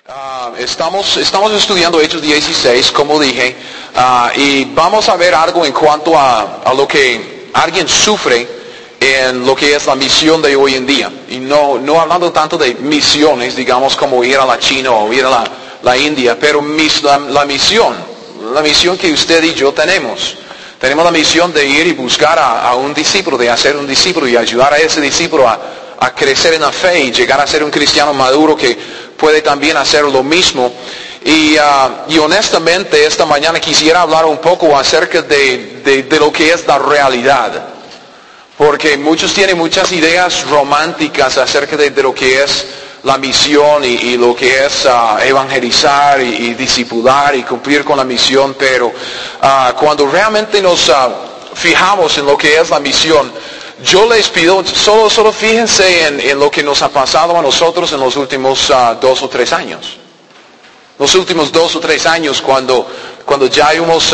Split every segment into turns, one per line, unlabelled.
Estamos estudiando Hechos 16, como dije, y vamos a ver algo en cuanto a lo que alguien sufre en lo que es la misión de hoy en día. Y no hablando tanto de misiones, digamos, como ir a la China o ir a la India, pero la misión que usted y yo tenemos. Tenemos la misión de ir y buscar a un discípulo, de hacer un discípulo y ayudar a ese discípulo a crecer en la fe y llegar a ser un cristiano maduro que puede también hacer lo mismo. Y honestamente esta mañana quisiera hablar un poco acerca de lo que es la realidad. Porque muchos tienen muchas ideas románticas acerca de lo que es la misión y lo que es evangelizar y discipular y cumplir con la misión. Pero cuando realmente nos fijamos en lo que es la misión, yo les pido, solo fíjense en lo que nos ha pasado a nosotros en los últimos 2 o 3 años. Los últimos 2 o 3 años cuando ya íbamos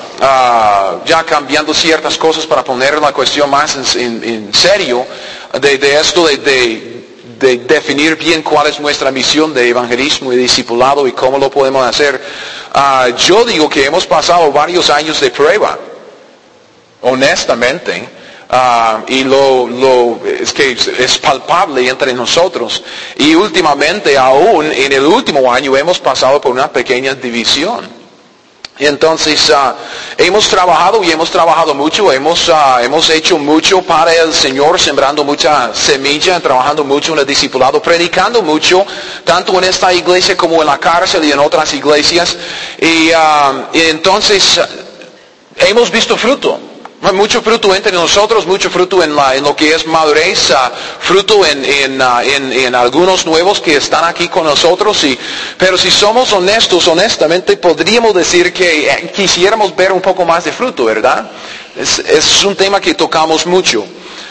ya cambiando ciertas cosas para poner la cuestión más en serio de esto de definir bien cuál es nuestra misión de evangelismo y discipulado y cómo lo podemos hacer. Yo digo que hemos pasado varios años de prueba, honestamente. Y es que es palpable entre nosotros. Y últimamente, aún en el último año, hemos pasado por una pequeña división. Entonces, hemos trabajado mucho, hemos hecho mucho para el Señor, sembrando mucha semilla, trabajando mucho en el discipulado, predicando mucho, tanto en esta iglesia como en la cárcel y en otras iglesias. Y entonces, hemos visto fruto. Mucho fruto entre nosotros, mucho fruto en lo que es madurez, fruto en algunos nuevos que están aquí con nosotros. Pero si somos honestos, honestamente podríamos decir que quisiéramos ver un poco más de fruto, ¿verdad? Es un tema que tocamos mucho.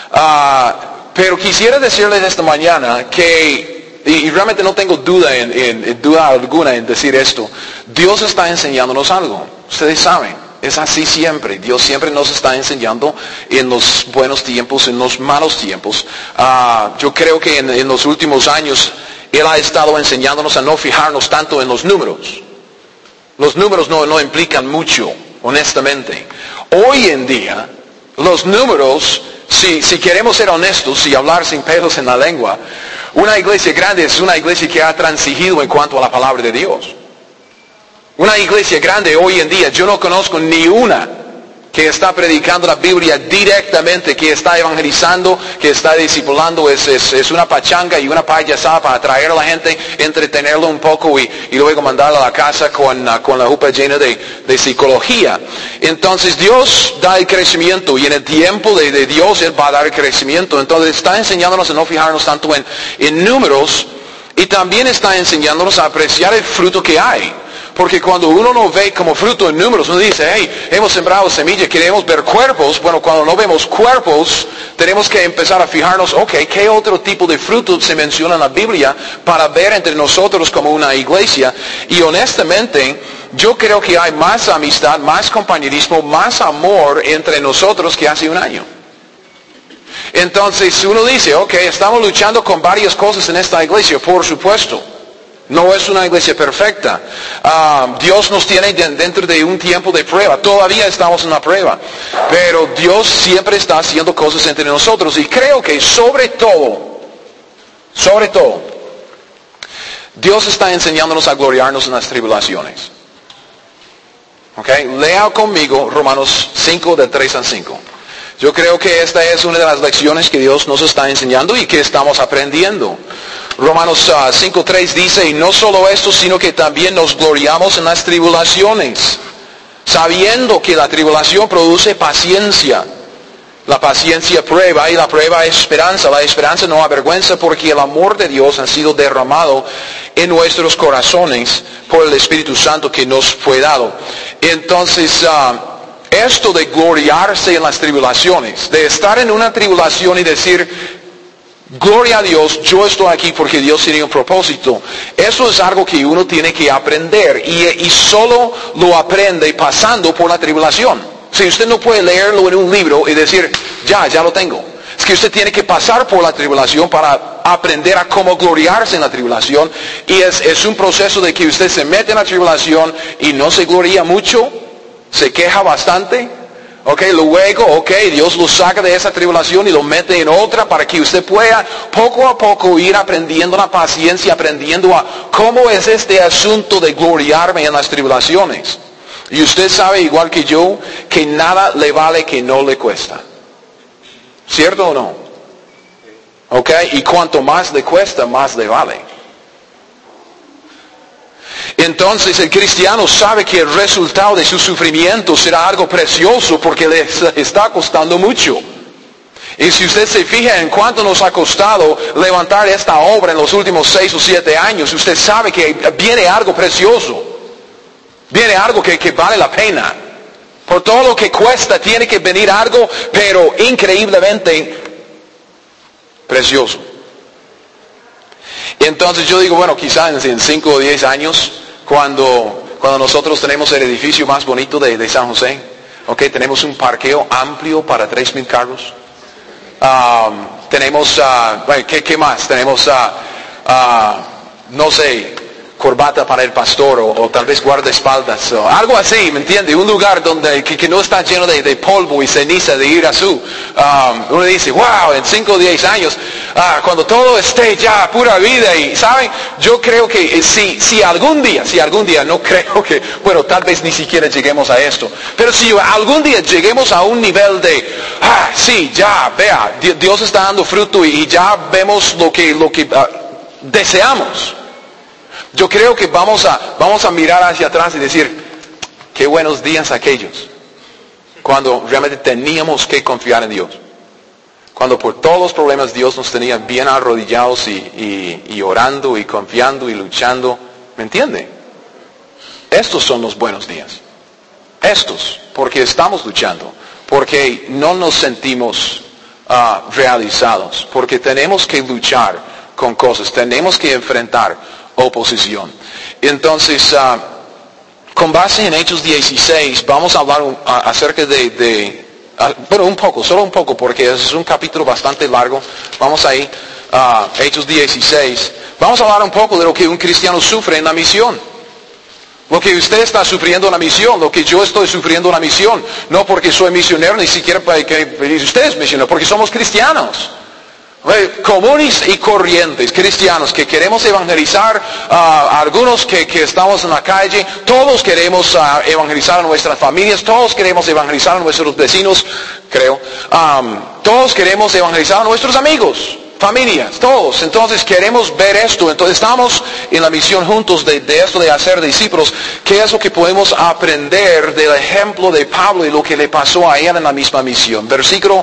Pero quisiera decirles esta mañana que, y realmente no tengo duda alguna en decir esto, Dios está enseñándonos algo, ustedes saben. Es así siempre. Dios siempre nos está enseñando en los buenos tiempos, en los malos tiempos. Yo creo que en los últimos años Él ha estado enseñándonos a no fijarnos tanto en los números. Los números no implican mucho, honestamente. Hoy en día, los números, si queremos ser honestos y hablar sin pelos en la lengua, una iglesia grande es una iglesia que ha transigido en cuanto a la palabra de Dios. Una iglesia grande hoy en día, yo no conozco ni una que está predicando la Biblia directamente, que está evangelizando, que está discipulando. Es una pachanga y una payasada para atraer a la gente, entretenerlo un poco y luego mandarlo a la casa con la jupa llena de psicología. Entonces Dios da el crecimiento y en el tiempo de Dios Él va a dar el crecimiento. Entonces está enseñándonos a no fijarnos tanto en números y también está enseñándonos a apreciar el fruto que hay. Porque cuando uno no ve como fruto en números, uno dice, hey, hemos sembrado semilla, queremos ver cuerpos. Bueno, cuando no vemos cuerpos, tenemos que empezar a fijarnos, ok, ¿qué otro tipo de fruto se menciona en la Biblia para ver entre nosotros como una iglesia? Y honestamente, yo creo que hay más amistad, más compañerismo, más amor entre nosotros que hace un año. Entonces uno dice, ok, estamos luchando con varias cosas en esta iglesia, por supuesto. No es una iglesia perfecta. Dios nos tiene dentro de un tiempo de prueba. Todavía estamos en la prueba. Pero Dios siempre está haciendo cosas entre nosotros. Y creo que sobre todo, Dios está enseñándonos a gloriarnos en las tribulaciones. ¿Ok? Lea conmigo Romanos 5, del 3 al 5. Yo creo que esta es una de las lecciones que Dios nos está enseñando y que estamos aprendiendo. Romanos 5:3 dice, y no solo esto, sino que también nos gloriamos en las tribulaciones, sabiendo que la tribulación produce paciencia. La paciencia prueba y la prueba esperanza. La esperanza no avergüenza porque el amor de Dios ha sido derramado en nuestros corazones por el Espíritu Santo que nos fue dado. Entonces, esto de gloriarse en las tribulaciones, de estar en una tribulación y decir, gloria a Dios, yo estoy aquí porque Dios tiene un propósito. Eso es algo que uno tiene que aprender y solo lo aprende pasando por la tribulación. Si usted no puede leerlo en un libro y decir, ya lo tengo. Es que usted tiene que pasar por la tribulación para aprender a cómo gloriarse en la tribulación. Y es un proceso de que usted se mete en la tribulación y no se gloria mucho, se queja bastante. Luego, Dios lo saca de esa tribulación y lo mete en otra para que usted pueda poco a poco ir aprendiendo la paciencia, aprendiendo a cómo es este asunto de gloriarme en las tribulaciones. Y usted sabe, igual que yo, que nada le vale que no le cuesta. ¿Cierto o no? Y cuanto más le cuesta, más le vale. Entonces el cristiano sabe que el resultado de su sufrimiento será algo precioso porque le está costando mucho. Y si usted se fija en cuánto nos ha costado levantar esta obra en los últimos 6 o 7 años, usted sabe que viene algo precioso. Viene algo que vale la pena. Por todo lo que cuesta tiene que venir algo, pero increíblemente precioso. Entonces yo digo, bueno, quizás en 5 o 10 años, cuando nosotros tenemos el edificio más bonito de San José, tenemos un parqueo amplio para 3,000 carros. Tenemos, ¿qué más? Tenemos, no sé, corbata para el pastor o tal vez guardaespaldas o algo así, ¿me entiende? Un lugar donde que no está lleno de polvo y ceniza de ir a su. Uno dice, wow, en 5 o 10 años, cuando todo esté ya pura vida y, ¿saben? Yo creo que si algún día, no creo que, bueno, tal vez ni siquiera lleguemos a esto, pero si algún día lleguemos a un nivel de, sí, ya, vea, Dios está dando fruto y ya vemos lo que deseamos. Yo creo que vamos a mirar hacia atrás y decir, qué buenos días aquellos, cuando realmente teníamos que confiar en Dios. Cuando por todos los problemas Dios nos tenía bien arrodillados y orando y confiando y luchando. ¿Me entiende? Estos son los buenos días. Estos, porque estamos luchando, porque no nos sentimos realizados, porque tenemos que luchar con cosas, tenemos que enfrentar oposición. Entonces, con base en Hechos 16, vamos a hablar acerca bueno, solo un poco, porque es un capítulo bastante largo. Vamos ahí, Hechos 16. Vamos a hablar un poco de lo que un cristiano sufre en la misión. Lo que usted está sufriendo en la misión, lo que yo estoy sufriendo en la misión. No porque soy misionero, ni siquiera porque usted es misionero, porque somos cristianos. Comunes y corrientes, cristianos que queremos evangelizar, algunos que estamos en la calle, todos queremos evangelizar a nuestras familias, todos queremos evangelizar a nuestros vecinos, creo, todos queremos evangelizar a nuestros amigos, familias, todos. Entonces queremos ver esto, entonces estamos en la misión juntos de esto de hacer discípulos. ¿Qué es lo que podemos aprender del ejemplo de Pablo y lo que le pasó a él en la misma misión? Versículo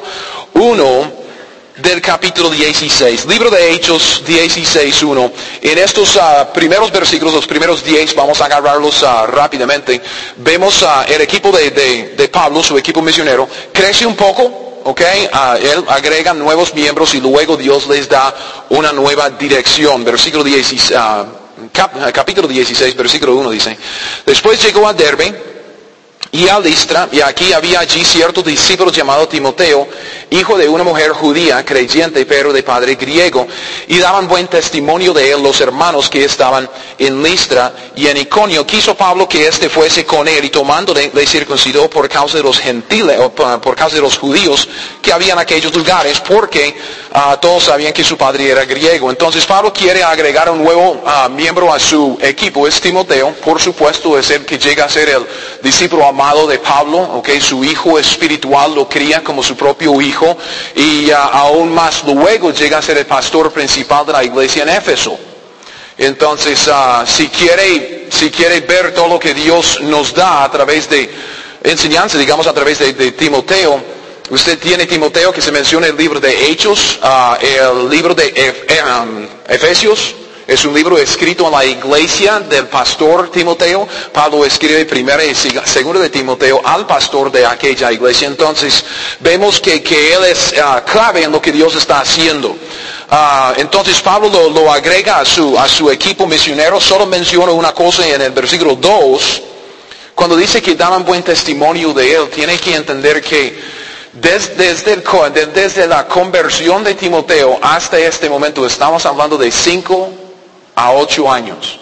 1 del capítulo 16, libro de Hechos 16:1. En estos primeros versículos, los primeros 10, vamos a agarrarlos rápidamente. Vemos el equipo de Pablo, su equipo misionero, crece un poco, él agrega nuevos miembros y luego Dios les da una nueva dirección. Versículo 16, capítulo 16, versículo 1 dice, después llegó a Derbe y a Listra, y aquí había allí cierto discípulo llamado Timoteo, hijo de una mujer judía, creyente, pero de padre griego, y daban buen testimonio de él los hermanos que estaban en Listra y en Iconio. Quiso Pablo que éste fuese con él, y tomándole le circuncidó por causa de los gentiles, o por causa de los judíos que había en aquellos lugares, porque todos sabían que su padre era griego. Entonces Pablo quiere agregar un nuevo miembro a su equipo, es Timoteo, por supuesto es el que llega a ser el discípulo amado de Pablo, su hijo espiritual lo cría como su propio hijo, y aún más luego llega a ser el pastor principal de la iglesia en Éfeso. Entonces, si quiere ver todo lo que Dios nos da a través de enseñanza, digamos a través de Timoteo, usted tiene Timoteo que se menciona en el libro de Hechos, el libro de Efesios. Es un libro escrito en la iglesia del pastor Timoteo. Pablo escribe primero y segundo de Timoteo al pastor de aquella iglesia. Entonces vemos que él es clave en lo que Dios está haciendo. Entonces Pablo lo agrega a su equipo misionero. Solo menciona una cosa en el versículo 2. Cuando dice que daban buen testimonio de él, tiene que entender que Desde la conversión de Timoteo hasta este momento estamos hablando de 5 a 8 años.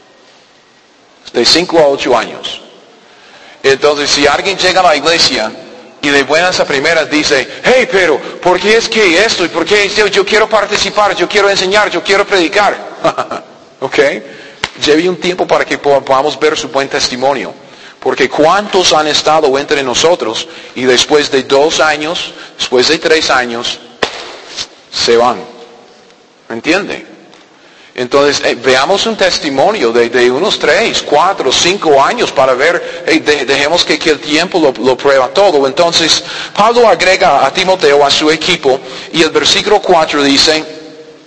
De 5 a 8 años. Entonces, si alguien llega a la iglesia y de buenas a primeras dice, hey, pero, ¿por qué es que esto? ¿Y por qué yo quiero participar? Yo quiero enseñar, yo quiero predicar. ¿Ok? Lleve un tiempo para que podamos ver su buen testimonio. Porque ¿cuántos han estado entre nosotros y después de 2 años, después de 3 años, se van? ¿Me entiende? Entonces, veamos un testimonio de unos 3, 4, 5 años para ver, dejemos que el tiempo lo prueba todo. Entonces, Pablo agrega a Timoteo, a su equipo, y el versículo 4 dice,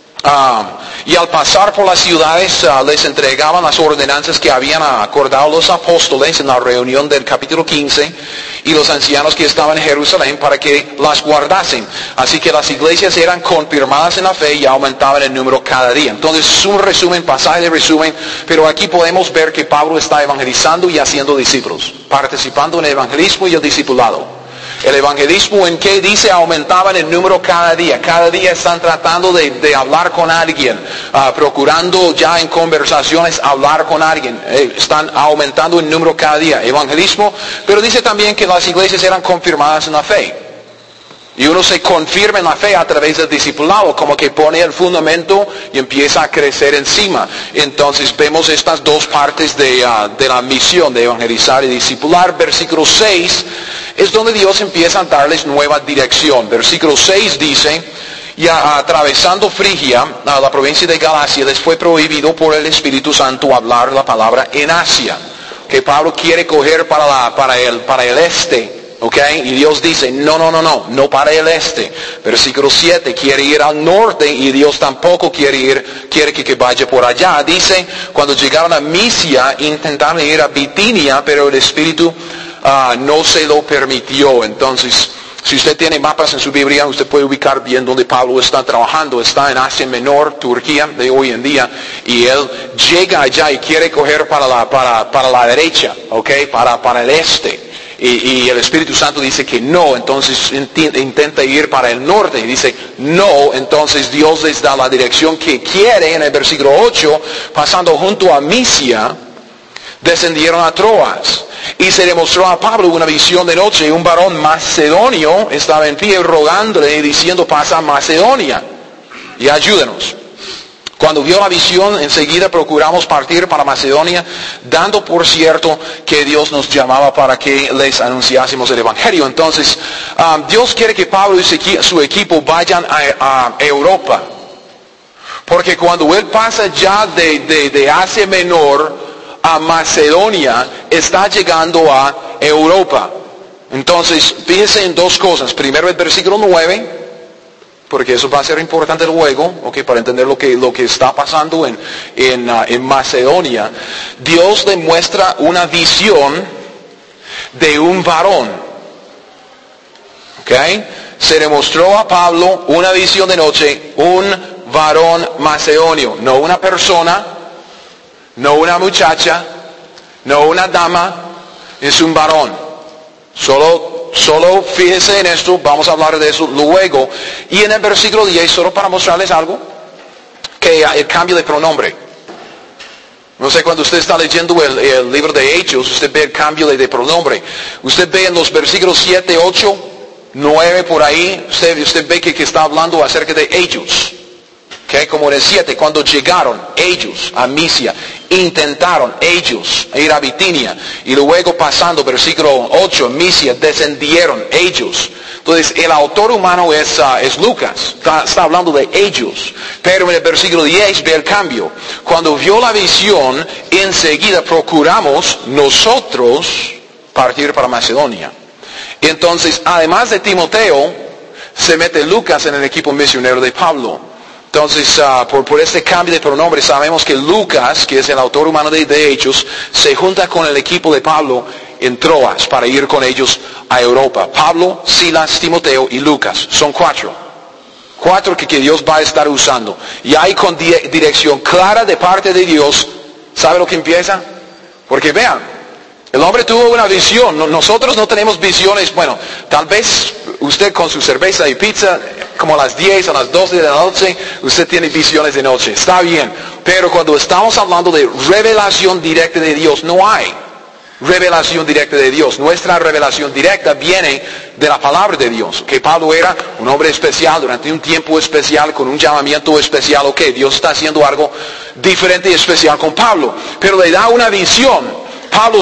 y al pasar por las ciudades les entregaban las ordenanzas que habían acordado los apóstoles en la reunión del capítulo 15 y los ancianos que estaban en Jerusalén para que las guardasen. Así que las iglesias eran confirmadas en la fe y aumentaban en número cada día. Entonces es un resumen, pasaje de resumen, pero aquí podemos ver que Pablo está evangelizando y haciendo discípulos, participando en el evangelismo y el discipulado. El evangelismo en que dice aumentaban el número cada día. Cada día están tratando de hablar con alguien, procurando ya en conversaciones hablar con alguien. Están aumentando el número cada día. Evangelismo, pero dice también que las iglesias eran confirmadas en la fe. Y uno se confirma en la fe a través del discipulado, como que pone el fundamento y empieza a crecer encima. Entonces vemos estas dos partes de la misión de evangelizar y discipular. Versículo 6 es donde Dios empieza a darles nueva dirección. Versículo 6 dice, y atravesando Frigia, la provincia de Galacia, les fue prohibido por el Espíritu Santo hablar la palabra en Asia, que Pablo quiere coger para el este. ¿Ok? Y Dios dice, no para el este. Versículo 7, quiere ir al norte y Dios tampoco quiere que vaya por allá. Dice, cuando llegaron a Misia, intentaron ir a Bitinia, pero el Espíritu no se lo permitió. Entonces, si usted tiene mapas en su Biblia, usted puede ubicar bien donde Pablo está trabajando. Está en Asia Menor, Turquía, de hoy en día. Y él llega allá y quiere coger para la derecha, ¿ok? Para el este. Y el Espíritu Santo dice que no, entonces intenta ir para el norte y dice no, entonces Dios les da la dirección que quiere. En el versículo 8, pasando junto a Misia, descendieron a Troas. Y se demostró a Pablo una visión de noche, un varón macedonio estaba en pie rogándole y diciendo, pasa a Macedonia y ayúdanos. Cuando vio la visión, enseguida procuramos partir para Macedonia, dando por cierto que Dios nos llamaba para que les anunciásemos el Evangelio. Entonces, Dios quiere que Pablo y su equipo vayan a Europa. Porque cuando él pasa ya de Asia Menor a Macedonia, está llegando a Europa. Entonces, fíjense en dos cosas. Primero el versículo 9. Porque eso va a ser importante luego, okay, para entender lo que está pasando en Macedonia. Dios demuestra una visión de un varón. Okay. Se demostró a Pablo una visión de noche, un varón macedonio. No una persona, no una muchacha, no una dama, es un varón. Solo fíjense en esto, vamos a hablar de eso luego. Y en el versículo 10, solo para mostrarles algo, que el cambio de pronombre. No sé, cuando usted está leyendo el libro de Hechos, usted ve el cambio de pronombre. Usted ve en los versículos 7, 8, 9 por ahí, usted ve que está hablando acerca de ellos. Okay, como en el 7, cuando llegaron ellos a Misia, intentaron ellos ir a Bitinia. Y luego pasando, versículo 8, Misia, descendieron ellos. Entonces, el autor humano es Lucas. Está hablando de ellos. Pero en el versículo 10 ve el cambio. Cuando vio la visión, enseguida procuramos nosotros partir para Macedonia. Entonces, además de Timoteo, se mete Lucas en el equipo misionero de Pablo. Entonces, por este cambio de pronombre, sabemos que Lucas, que es el autor humano de Hechos, se junta con el equipo de Pablo en Troas para ir con ellos a Europa. Pablo, Silas, Timoteo y Lucas. Son 4. 4 que Dios va a estar usando. Y ahí con dirección clara de parte de Dios, ¿sabe lo que empieza? Porque vean, el hombre tuvo una visión. Nosotros no tenemos visiones. Bueno, tal vez usted con su cerveza y pizza, como a las 10, a las 12 de la noche, usted tiene visiones de noche. Está bien. Pero cuando estamos hablando de revelación directa de Dios, no hay revelación directa de Dios. Nuestra revelación directa viene de la palabra de Dios. Que Pablo era un hombre especial durante un tiempo especial, con un llamamiento especial. Ok, Dios está haciendo algo diferente y especial con Pablo. Pero le da una visión. Pablo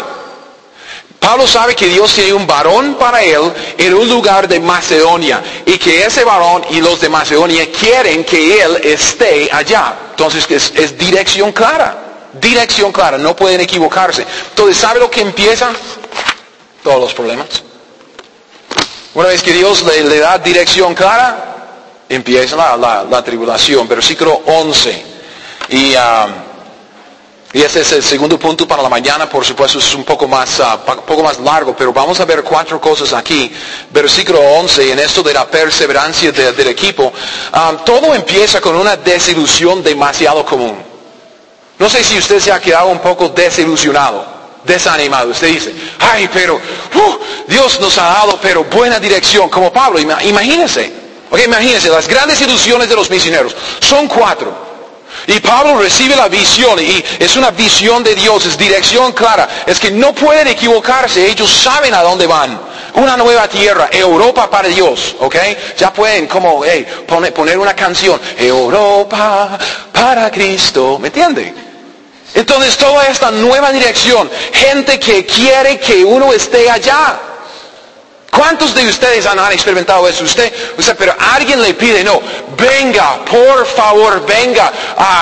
sabe que Dios tiene un varón para él en un lugar de Macedonia. Y que ese varón y los de Macedonia quieren que él esté allá. Entonces es dirección clara. Dirección clara, no pueden equivocarse. Entonces, ¿sabe lo que empieza? Todos los problemas. Una vez que Dios le da dirección clara, empieza la tribulación. Versículo 11. Y ese es el segundo punto para la mañana. Por supuesto, es un poco más largo, pero vamos a ver 4 cosas aquí. Versículo 11, en esto de la perseverancia del equipo. Todo empieza con una desilusión demasiado común. No sé si usted se ha quedado un poco desilusionado, desanimado. Usted dice, ay, pero Dios nos ha dado pero buena dirección, como Pablo. Imagínense, imagínense, las grandes ilusiones de los misioneros son 4. Y Pablo recibe la visión, y es una visión de Dios, es dirección clara. Es que no pueden equivocarse, ellos saben a dónde van. Una nueva tierra, Europa para Dios, ¿ok? Ya pueden como poner una canción, Europa para Cristo, ¿me entiende? Entonces toda esta nueva dirección, gente que quiere que uno esté allá. ¿Cuántos de ustedes han experimentado eso? Usted, pero alguien le pide, no, venga, por favor, venga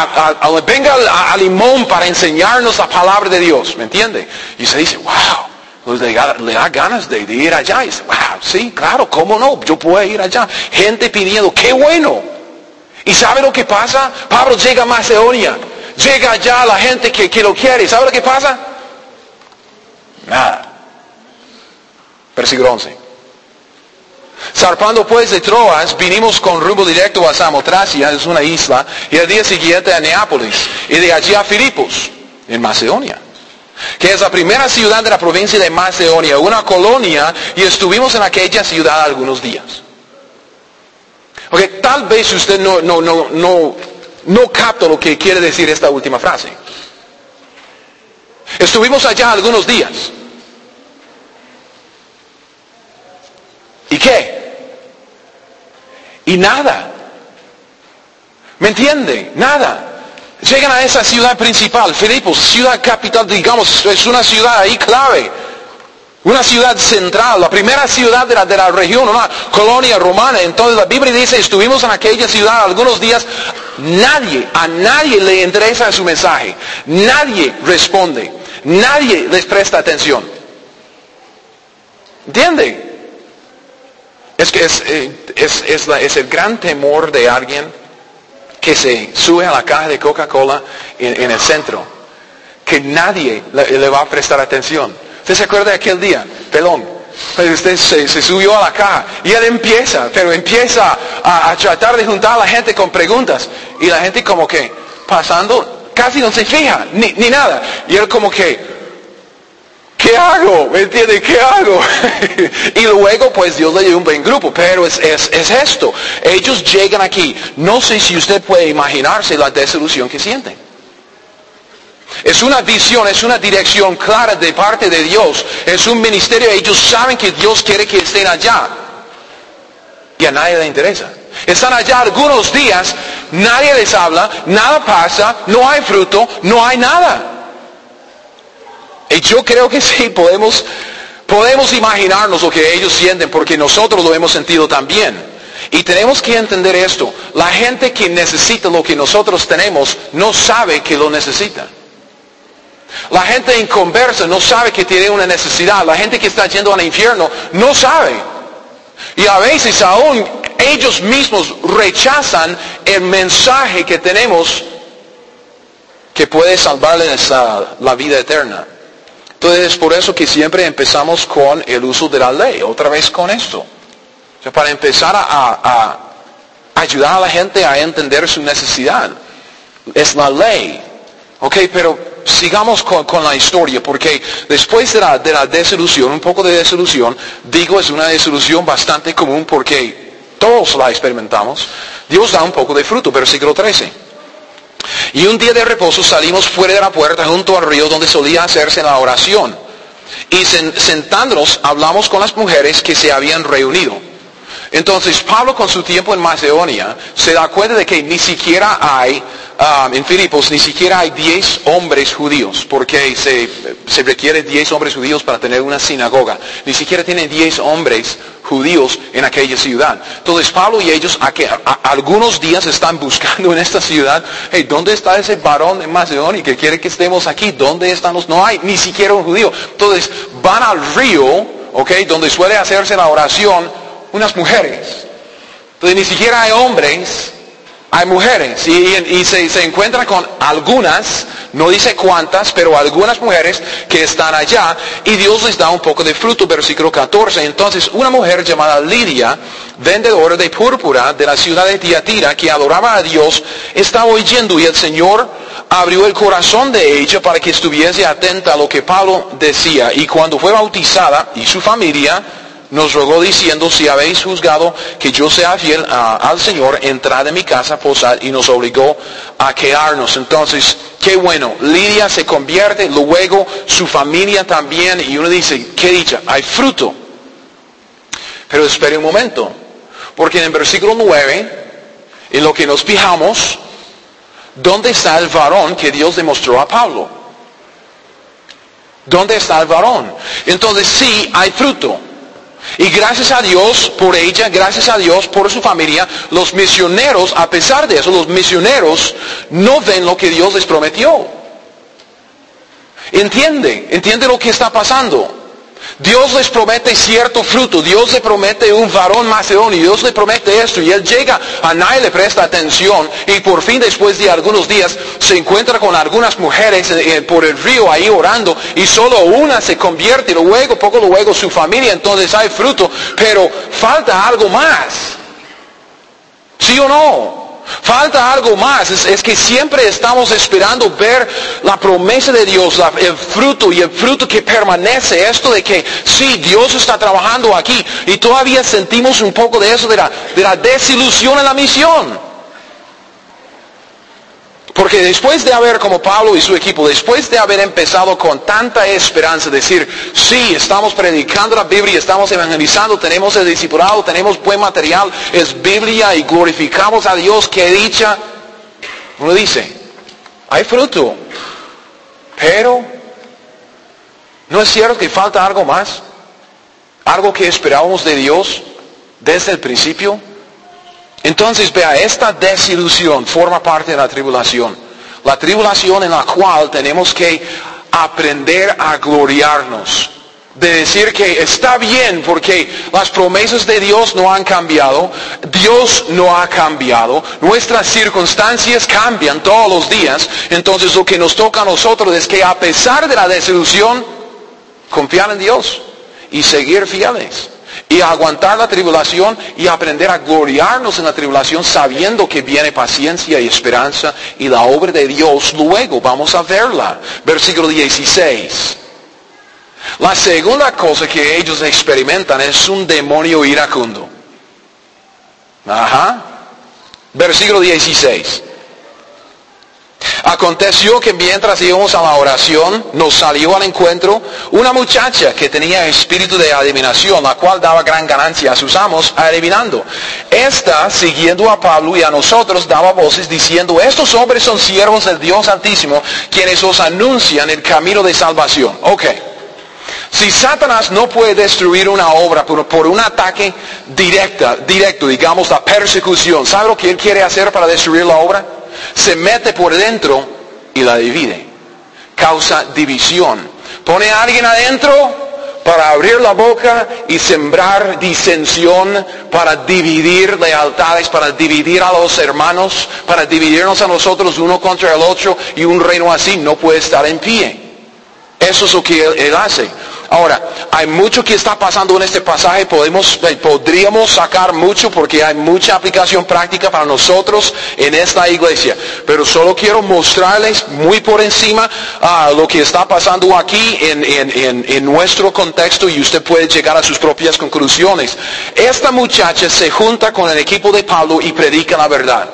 a Limón para enseñarnos la palabra de Dios, ¿me entiende? Y se dice, wow, pues le da ganas de ir allá. Y dice, wow, sí, claro, ¿cómo no? Yo puedo ir allá. Gente pidiendo, qué bueno. ¿Y sabe lo que pasa? Pablo llega a Macedonia. Llega allá la gente que lo quiere. ¿Sabe lo que pasa? Nada. Versículo 11. Zarpando pues de Troas, vinimos con rumbo directo a Samotracia, es una isla, y al día siguiente a Neápolis, y de allí a Filipos, en Macedonia, que es la primera ciudad de la provincia de Macedonia, una colonia, y estuvimos en aquella ciudad algunos días. Ok, tal vez usted no capta lo que quiere decir esta última frase. Estuvimos allá algunos días. ¿Y qué? Y nada. ¿Me entiende? Nada. Llegan a esa ciudad principal, Filipos, ciudad capital, digamos, es una ciudad ahí clave. Una ciudad central, la primera ciudad de la región, una colonia romana. Entonces la Biblia dice, estuvimos en aquella ciudad algunos días. A nadie le interesa su mensaje. Nadie responde. Nadie les presta atención. ¿Entiende? Es que es el gran temor de alguien que se sube a la caja de Coca-Cola en el centro. Que nadie le va a prestar atención. ¿Usted se acuerda de aquel día? Pelón. Pues usted se subió a la caja y él empieza a tratar de juntar a la gente con preguntas. Y la gente como que pasando, casi no se fija, ni nada. Y él como que, ¿qué hago? ¿Me entiende? ¿Qué hago? Y luego pues Dios le dio un buen grupo. Pero es esto. Ellos llegan aquí. No sé si usted puede imaginarse la desilusión que sienten. Es una visión, es una dirección clara de parte de Dios. Es un ministerio, ellos saben que Dios quiere que estén allá. Y a nadie le interesa. Están allá algunos días, nadie les habla, nada pasa, no hay fruto, no hay nada. Y yo creo que sí, podemos imaginarnos lo que ellos sienten, porque nosotros lo hemos sentido también. Y tenemos que entender esto. La gente que necesita lo que nosotros tenemos, no sabe que lo necesita. La gente inconversa no sabe que tiene una necesidad. La gente que está yendo al infierno no sabe. Y a veces aún ellos mismos rechazan el mensaje que tenemos que puede salvarles la vida eterna. Entonces es por eso que siempre empezamos con el uso de la ley. Otra vez con esto. O sea, para empezar a ayudar a la gente a entender su necesidad. Es la ley. Ok, pero sigamos con la historia, porque después de la desilusión, un poco de desilusión, digo es una desilusión bastante común porque todos la experimentamos, Dios da un poco de fruto, versículo 13. Y un día de reposo salimos fuera de la puerta junto al río donde solía hacerse la oración. Y sentándonos hablamos con las mujeres que se habían reunido. Entonces Pablo, con su tiempo en Macedonia, se da cuenta de que ni siquiera hay, en Filipos, ni siquiera hay 10 hombres judíos, porque se requiere 10 hombres judíos para tener una sinagoga. Ni siquiera tienen 10 hombres judíos en aquella ciudad. Entonces Pablo y ellos algunos días están buscando en esta ciudad, hey, ¿dónde está ese varón de Macedonia que quiere que estemos aquí? ¿Dónde están los? No hay ni siquiera un judío. Entonces van al río, donde suele hacerse la oración, unas mujeres. Entonces ni siquiera hay hombres, hay mujeres. Y se encuentran con algunas, no dice cuántas, pero algunas mujeres que están allá. Y Dios les da un poco de fruto, versículo 14. Entonces una mujer llamada Lidia, vendedora de púrpura de la ciudad de Tiatira, que adoraba a Dios, estaba oyendo, y el Señor abrió el corazón de ella para que estuviese atenta a lo que Pablo decía. Y cuando fue bautizada, y su familia, nos rogó diciendo, si habéis juzgado que yo sea fiel al Señor, entrad en mi casa, posad, y nos obligó a quedarnos. Entonces, qué bueno, Lidia se convierte, luego su familia también, y uno dice, qué dicha, hay fruto. Pero espere un momento, porque en el versículo 9, en lo que nos fijamos, ¿dónde está el varón que Dios demostró a Pablo? ¿Dónde está el varón? Entonces sí, hay fruto. Y gracias a Dios por ella, gracias a Dios por su familia, los misioneros, a pesar de eso, los misioneros no ven lo que Dios les prometió. Entiende lo que está pasando. Dios les promete cierto fruto, Dios le promete un varón macedonio, Dios le promete esto, y él llega, a nadie le presta atención, y por fin después de algunos días se encuentra con algunas mujeres por el río ahí orando, y solo una se convierte, y luego, poco luego su familia, entonces hay fruto, pero falta algo más. ¿Sí o no? Falta algo más. Es que siempre estamos esperando ver la promesa de Dios, el fruto, y el fruto que permanece. Esto de que sí, Dios está trabajando aquí, y todavía sentimos un poco de eso, de la desilusión en la misión. Porque después de haber, como Pablo y su equipo, después de haber empezado con tanta esperanza, decir, sí, estamos predicando la Biblia, estamos evangelizando, tenemos el discipulado, tenemos buen material, es Biblia y glorificamos a Dios, qué dicha. Uno dice, hay fruto, pero ¿no es cierto que falta algo más? Algo que esperábamos de Dios desde el principio. Entonces, vea, esta desilusión forma parte de la tribulación. La tribulación en la cual tenemos que aprender a gloriarnos. De decir que está bien porque las promesas de Dios no han cambiado. Dios no ha cambiado. Nuestras circunstancias cambian todos los días. Entonces lo que nos toca a nosotros es que a pesar de la desilusión, confiar en Dios y seguir fieles. Y aguantar la tribulación y aprender a gloriarnos en la tribulación sabiendo que viene paciencia y esperanza y la obra de Dios luego vamos a verla. Versículo 16. La segunda cosa que ellos experimentan es un demonio iracundo. Versículo 16. Aconteció que mientras íbamos a la oración, nos salió al encuentro una muchacha que tenía espíritu de adivinación, la cual daba gran ganancia a sus amos adivinando. Esta, siguiendo a Pablo y a nosotros, daba voces diciendo, estos hombres son siervos del Dios Altísimo, quienes os anuncian el camino de salvación. Si Satanás no puede destruir una obra por un ataque directo, digamos la persecución, ¿sabe lo que él quiere hacer para destruir la obra? Se mete por dentro y la divide. Causa división. Pone a alguien adentro para abrir la boca y sembrar disensión, para dividir lealtades, para dividir a los hermanos, para dividirnos a nosotros uno contra el otro, y un reino así no puede estar en pie. Eso es lo que él hace. Ahora, hay mucho que está pasando en este pasaje, podríamos sacar mucho porque hay mucha aplicación práctica para nosotros en esta iglesia. Pero solo quiero mostrarles muy por encima lo que está pasando aquí en nuestro contexto y usted puede llegar a sus propias conclusiones. Esta muchacha se junta con el equipo de Pablo y predica la verdad.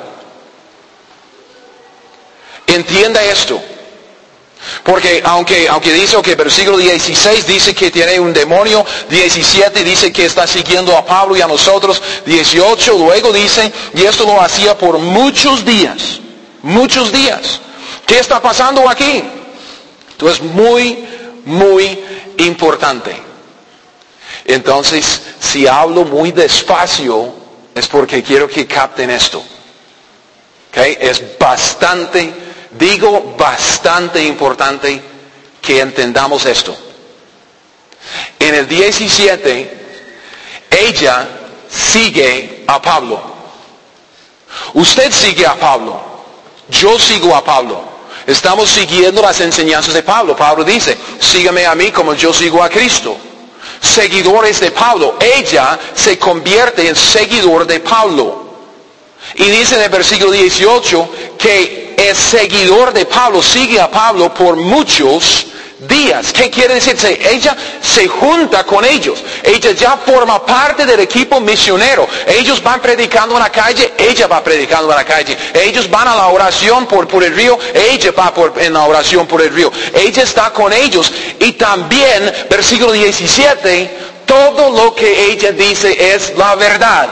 Entienda esto. Porque aunque dice que versículo 16 dice que tiene un demonio, 17 dice que está siguiendo a Pablo y a nosotros, 18 luego dice, y esto lo hacía por muchos días. ¿Qué está pasando aquí? Entonces muy importante. Entonces, si hablo muy despacio, es porque quiero que capten esto. ¿Okay? Es bastante importante que entendamos esto. En el 17, ella sigue a Pablo. Usted sigue a Pablo. Yo sigo a Pablo. Estamos siguiendo las enseñanzas de Pablo. Pablo dice, sígame a mí como yo sigo a Cristo. Seguidores de Pablo. Ella se convierte en seguidor de Pablo. Y dice en el versículo 18 que el seguidor de Pablo sigue a Pablo por muchos días. ¿Qué quiere decir? Ella se junta con ellos. Ella ya forma parte del equipo misionero. Ellos van predicando en la calle, ella va predicando en la calle. Ellos van a la oración por el río, ella va en la oración por el río. Ella está con ellos. Y también, versículo 17, todo lo que ella dice es la verdad.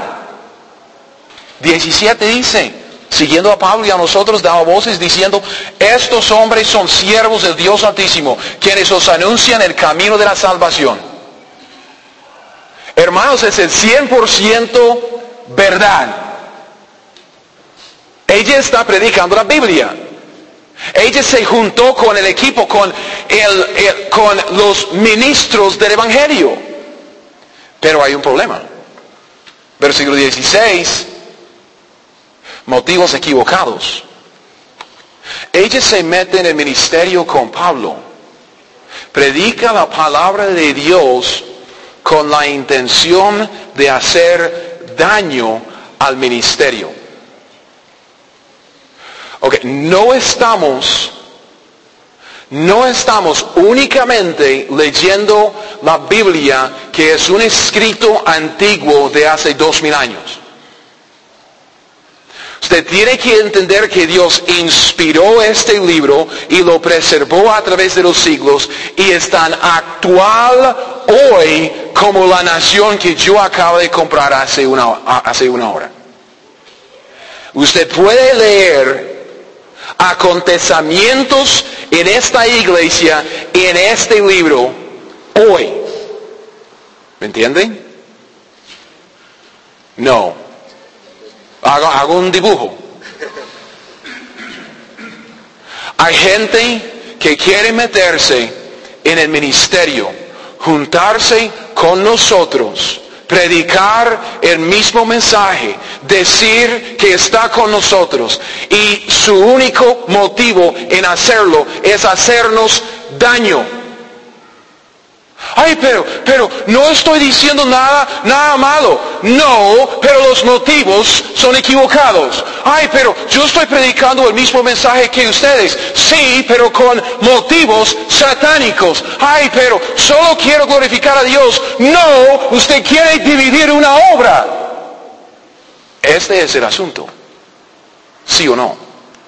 17 dice, siguiendo a Pablo y a nosotros, daba voces diciendo, estos hombres son siervos del Dios Altísimo, quienes os anuncian el camino de la salvación. Hermanos, es el 100% verdad. Ella está predicando la Biblia. Ella se juntó con el equipo, con los ministros del Evangelio. Pero hay un problema. Versículo 16. Motivos equivocados. Ella se mete en el ministerio con Pablo. Predica la palabra de Dios con la intención de hacer daño al ministerio. No estamos únicamente leyendo la Biblia, que es un escrito antiguo de hace 2000 años. Usted tiene que entender que Dios inspiró este libro y lo preservó a través de los siglos y es tan actual hoy como la nación que yo acabo de comprar hace una hora. Usted puede leer acontecimientos en esta iglesia, en este libro, hoy. ¿Me entienden? No. Hago un dibujo. Hay gente que quiere meterse en el ministerio, juntarse con nosotros, predicar el mismo mensaje, decir que está con nosotros, y su único motivo en hacerlo es hacernos daño. Ay, pero no estoy diciendo nada malo. No, pero los motivos son equivocados. Ay, pero yo estoy predicando el mismo mensaje que ustedes. Sí, pero con motivos satánicos. Ay, pero solo quiero glorificar a Dios. No, usted quiere dividir una obra. Este es el asunto. ¿Sí o no?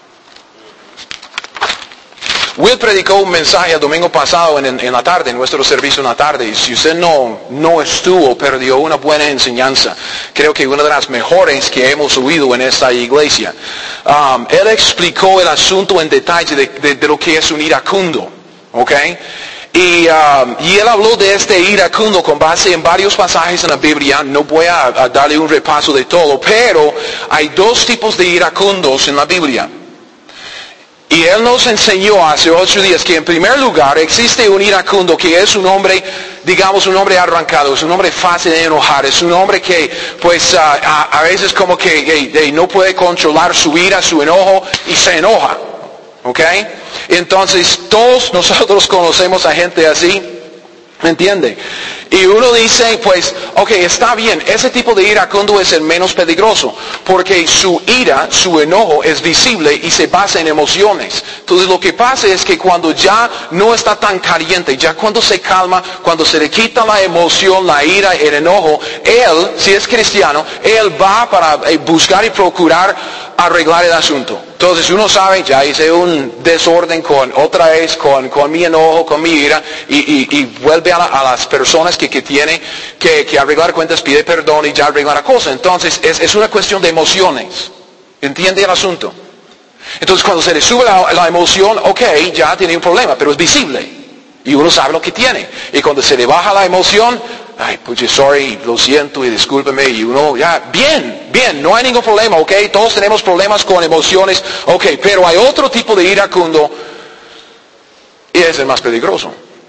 Will predicó un mensaje el domingo pasado en la tarde, en nuestro servicio en la tarde, y si usted no estuvo, perdió una buena enseñanza. Creo que una de las mejores que hemos oído en esta iglesia. Él explicó el asunto en detalle de lo que es un iracundo, ¿ok? Y él habló de este iracundo con base en varios pasajes en la Biblia. No voy a darle un repaso de todo, pero hay dos tipos de iracundos en la Biblia. Y él nos enseñó hace 8 días que en primer lugar existe un iracundo que es un hombre, digamos un hombre arrancado, es un hombre fácil de enojar, es un hombre que pues a veces como que no puede controlar su ira, su enojo y se enoja. ¿Ok? Entonces todos nosotros conocemos a gente así. ¿Me entiende? Y uno dice, pues, ok, está bien, ese tipo de iracundo es el menos peligroso, porque su ira, su enojo es visible y se basa en emociones. Entonces lo que pasa es que cuando ya no está tan caliente, ya cuando se calma, cuando se le quita la emoción, la ira, el enojo, él, si es cristiano, él va para buscar y procurar arreglar el asunto. Entonces uno sabe, ya hice un desorden otra vez con mi enojo, con mi ira, y vuelve a las personas que tiene que arreglar cuentas, pide perdón y ya arregla la cosa. Entonces es una cuestión de emociones. ¿Entiende el asunto? Entonces cuando se le sube la emoción, ok, ya tiene un problema, pero es visible. Y uno sabe lo que tiene. Y cuando se le baja la emoción, ay, pues sorry, lo siento y discúlpeme, y uno, ya, bien, no hay ningún problema, ok, todos tenemos problemas con emociones, ok, pero hay otro tipo de iracundo, y es el más peligroso.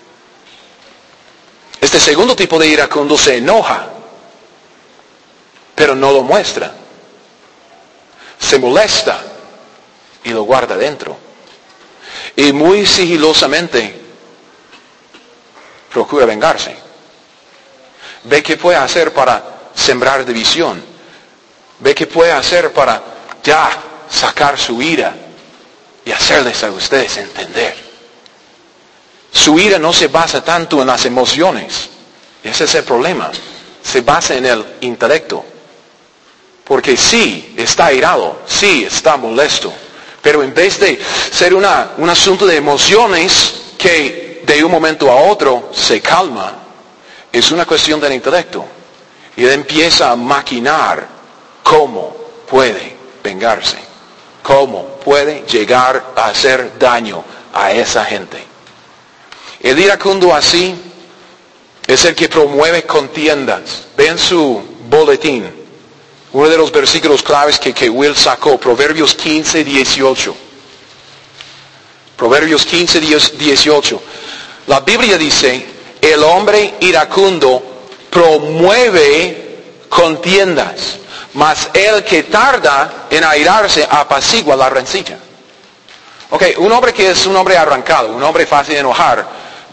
Este segundo tipo de iracundo se enoja, pero no lo muestra. Se molesta y lo guarda dentro. Y muy sigilosamente procura vengarse. Ve qué puede hacer para sembrar división. Ve qué puede hacer para ya sacar su ira y hacerles a ustedes entender. Su ira no se basa tanto en las emociones. Ese es el problema. Se basa en el intelecto. Porque sí está irado, sí está molesto. Pero en vez de ser un asunto de emociones que de un momento a otro se calma, es una cuestión del intelecto. Y él empieza a maquinar cómo puede vengarse. Cómo puede llegar a hacer daño a esa gente. El iracundo así es el que promueve contiendas. Vean su boletín. Uno de los versículos claves que Will sacó. Proverbios 15, 18. Proverbios 15, 18. La Biblia dice, el hombre iracundo promueve contiendas, mas el que tarda en airarse apacigua la rencilla. Ok, un hombre que es un hombre arrancado, un hombre fácil de enojar,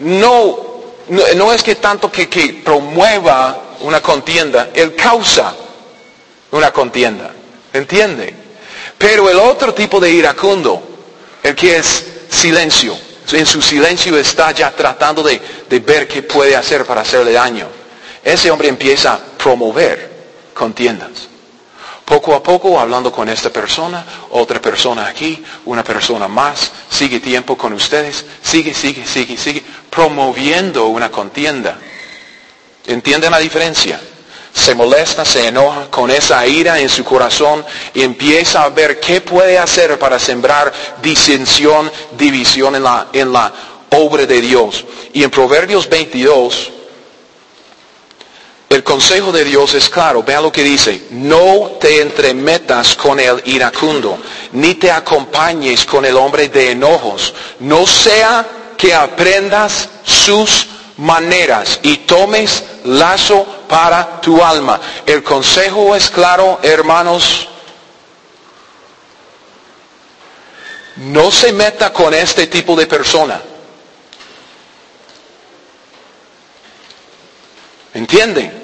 no es que tanto que promueva una contienda, él causa una contienda, ¿entiende? Pero el otro tipo de iracundo, el que es silencio, en su silencio está ya tratando de ver qué puede hacer para hacerle daño. Ese hombre empieza a promover contiendas. Poco a poco, hablando con esta persona, otra persona aquí, una persona más, sigue tiempo con ustedes, sigue, promoviendo una contienda. ¿Entienden la diferencia? Se molesta, se enoja con esa ira en su corazón y empieza a ver qué puede hacer para sembrar disensión, división en la obra de Dios. Y en Proverbios 22, el consejo de Dios es claro. Vean lo que dice. No te entremetas con el iracundo, ni te acompañes con el hombre de enojos. No sea que aprendas sus maneras y tomes lazo para tu alma. El consejo es claro, hermanos. No se meta con este tipo de persona. ¿Entienden?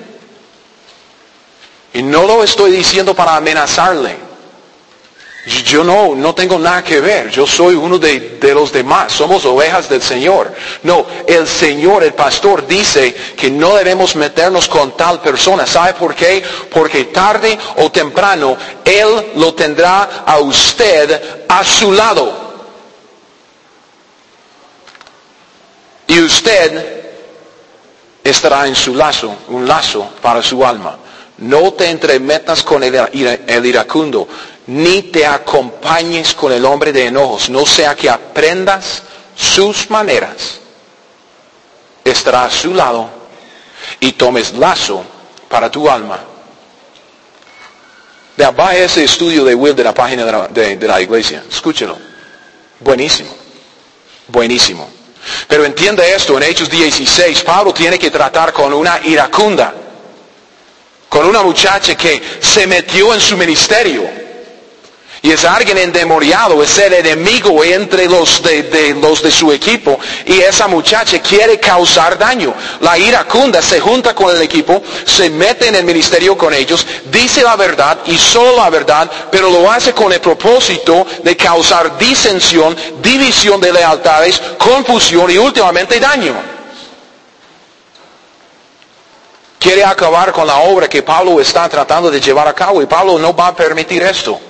Y no lo estoy diciendo para amenazarle. Yo no tengo nada que ver. Yo soy uno de los demás. Somos ovejas del Señor. No, el Señor, el pastor, dice que no debemos meternos con tal persona. ¿Sabe por qué? Porque tarde o temprano Él lo tendrá a usted a su lado. Y usted estará en su lazo, un lazo para su alma. No te entremetas con el iracundo, ni te acompañes con el hombre de enojos, no sea que aprendas sus maneras. Estará a su lado y tomes lazo para tu alma. Vaya ese estudio de Will de la página de la iglesia, escúchelo. Buenísimo, buenísimo. Pero entienda esto, en Hechos 16, Pablo tiene que tratar con una iracunda, con una muchacha que se metió en su ministerio. Y es alguien endemoniado, es el enemigo entre los de su equipo. Y esa muchacha quiere causar daño. La iracunda se junta con el equipo, se mete en el ministerio con ellos, dice la verdad y solo la verdad, pero lo hace con el propósito de causar disensión, división de lealtades, confusión y últimamente daño. Quiere acabar con la obra que Pablo está tratando de llevar a cabo y Pablo no va a permitir esto.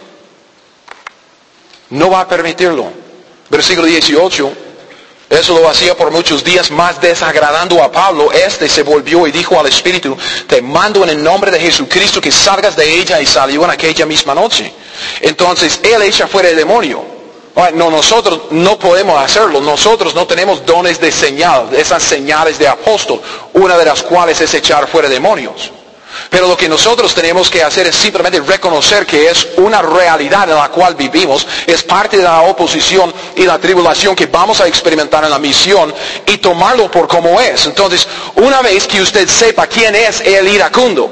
No va a permitirlo. Versículo 18. Eso lo hacía por muchos días, más desagradando a Pablo. Este se volvió y dijo al Espíritu: te mando en el nombre de Jesucristo que salgas de ella. Y salió en aquella misma noche. Entonces él echa fuera el demonio. No, nosotros no podemos hacerlo. Nosotros no tenemos dones de señal, esas señales de apóstol, una de las cuales es echar fuera demonios. Pero lo que nosotros tenemos que hacer es simplemente reconocer que es una realidad en la cual vivimos, es parte de la oposición y la tribulación que vamos a experimentar en la misión y tomarlo por como es. Entonces, una vez que usted sepa quién es el iracundo,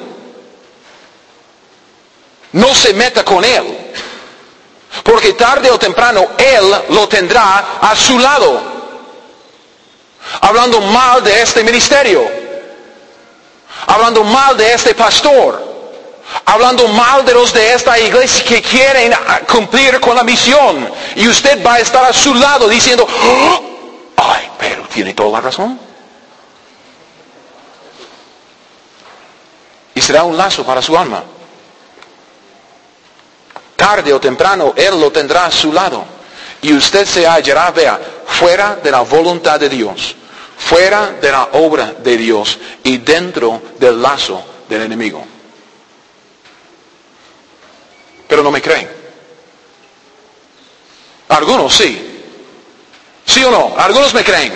no se meta con él, porque tarde o temprano él lo tendrá a su lado, hablando mal de este ministerio, hablando mal de este pastor, hablando mal de los de esta iglesia que quieren cumplir con la misión. Y usted va a estar a su lado diciendo: ¡oh! ¡Ay, pero tiene toda la razón! Y será un lazo para su alma. Tarde o temprano él lo tendrá a su lado. Y usted se hallará, vea, fuera de la voluntad de Dios, fuera de la obra de Dios y dentro del lazo del enemigo. Pero no me creen. Algunos sí. ¿Sí o no? Algunos me creen.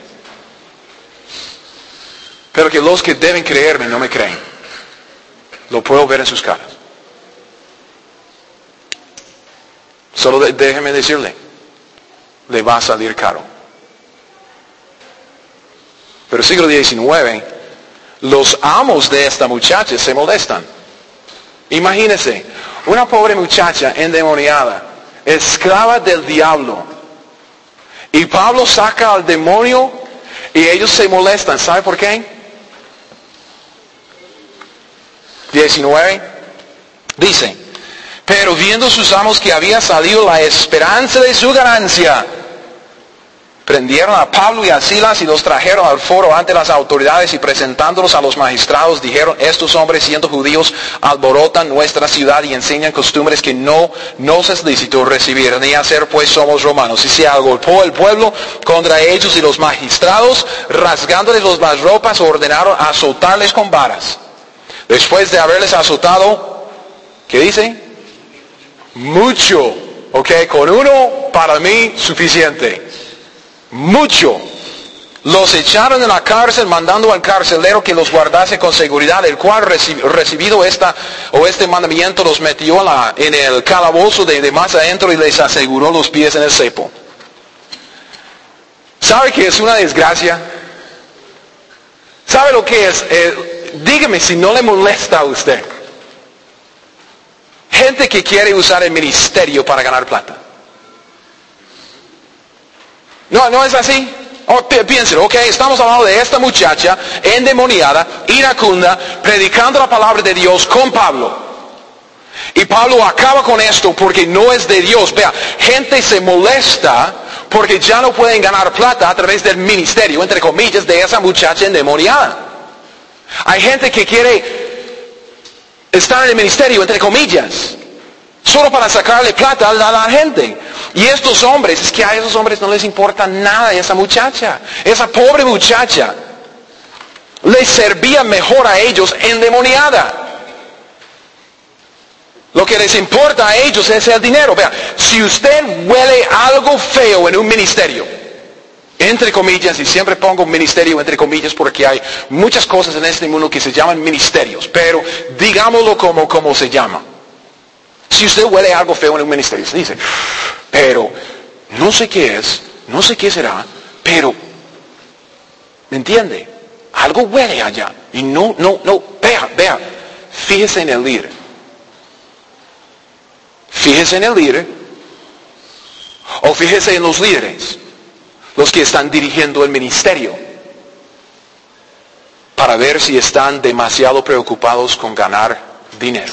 Pero que los que deben creerme no me creen. Lo puedo ver en sus caras. Solo déjeme decirle, le va a salir caro. Versículo 19, los amos de esta muchacha se molestan. Imagínense, una pobre muchacha endemoniada, esclava del diablo. Y Pablo saca al demonio y ellos se molestan. ¿Sabe por qué? 19, dice: pero viendo sus amos que había salido la esperanza de su ganancia, prendieron a Pablo y a Silas y los trajeron al foro ante las autoridades, y presentándolos a los magistrados dijeron: estos hombres, siendo judíos, alborotan nuestra ciudad y enseñan costumbres que no nos es lícito recibir ni hacer, pues somos romanos. Y se agolpó el pueblo contra ellos, y los magistrados, rasgándoles las ropas, ordenaron azotarles con varas. Después de haberles azotado, ¿qué dice? Mucho. Ok, con uno para mí suficiente. Mucho. Los echaron en la cárcel, mandando al carcelero que los guardase con seguridad, el cual recibido este mandamiento los metió en el calabozo de más adentro y les aseguró los pies en el cepo. ¿Sabe que es una desgracia? ¿Sabe lo que es? Dígame si no le molesta a usted. Gente que quiere usar el ministerio para ganar plata. No es así. Piénselo, ok, estamos hablando de esta muchacha endemoniada, iracunda, predicando la palabra de Dios con Pablo. Y Pablo acaba con esto porque no es de Dios. Vea, gente se molesta porque ya no pueden ganar plata a través del ministerio, entre comillas, de esa muchacha endemoniada. Hay gente que quiere estar en el ministerio, entre comillas, solo para sacarle plata a la gente. Y estos hombres, es que a esos hombres no les importa nada de esa muchacha. Esa pobre muchacha les servía mejor a ellos endemoniada. Lo que les importa a ellos es el dinero. Vea, si usted huele algo feo en un ministerio, entre comillas, y siempre pongo ministerio entre comillas porque hay muchas cosas en este mundo que se llaman ministerios, pero digámoslo como se llama. Si usted huele algo feo en un ministerio, se dice: pero no sé qué es, no sé qué será, pero, ¿me entiende? Algo huele allá. Y no, vea, fíjese en el líder. Fíjese en el líder o fíjese en los líderes, los que están dirigiendo el ministerio, para ver si están demasiado preocupados con ganar dinero.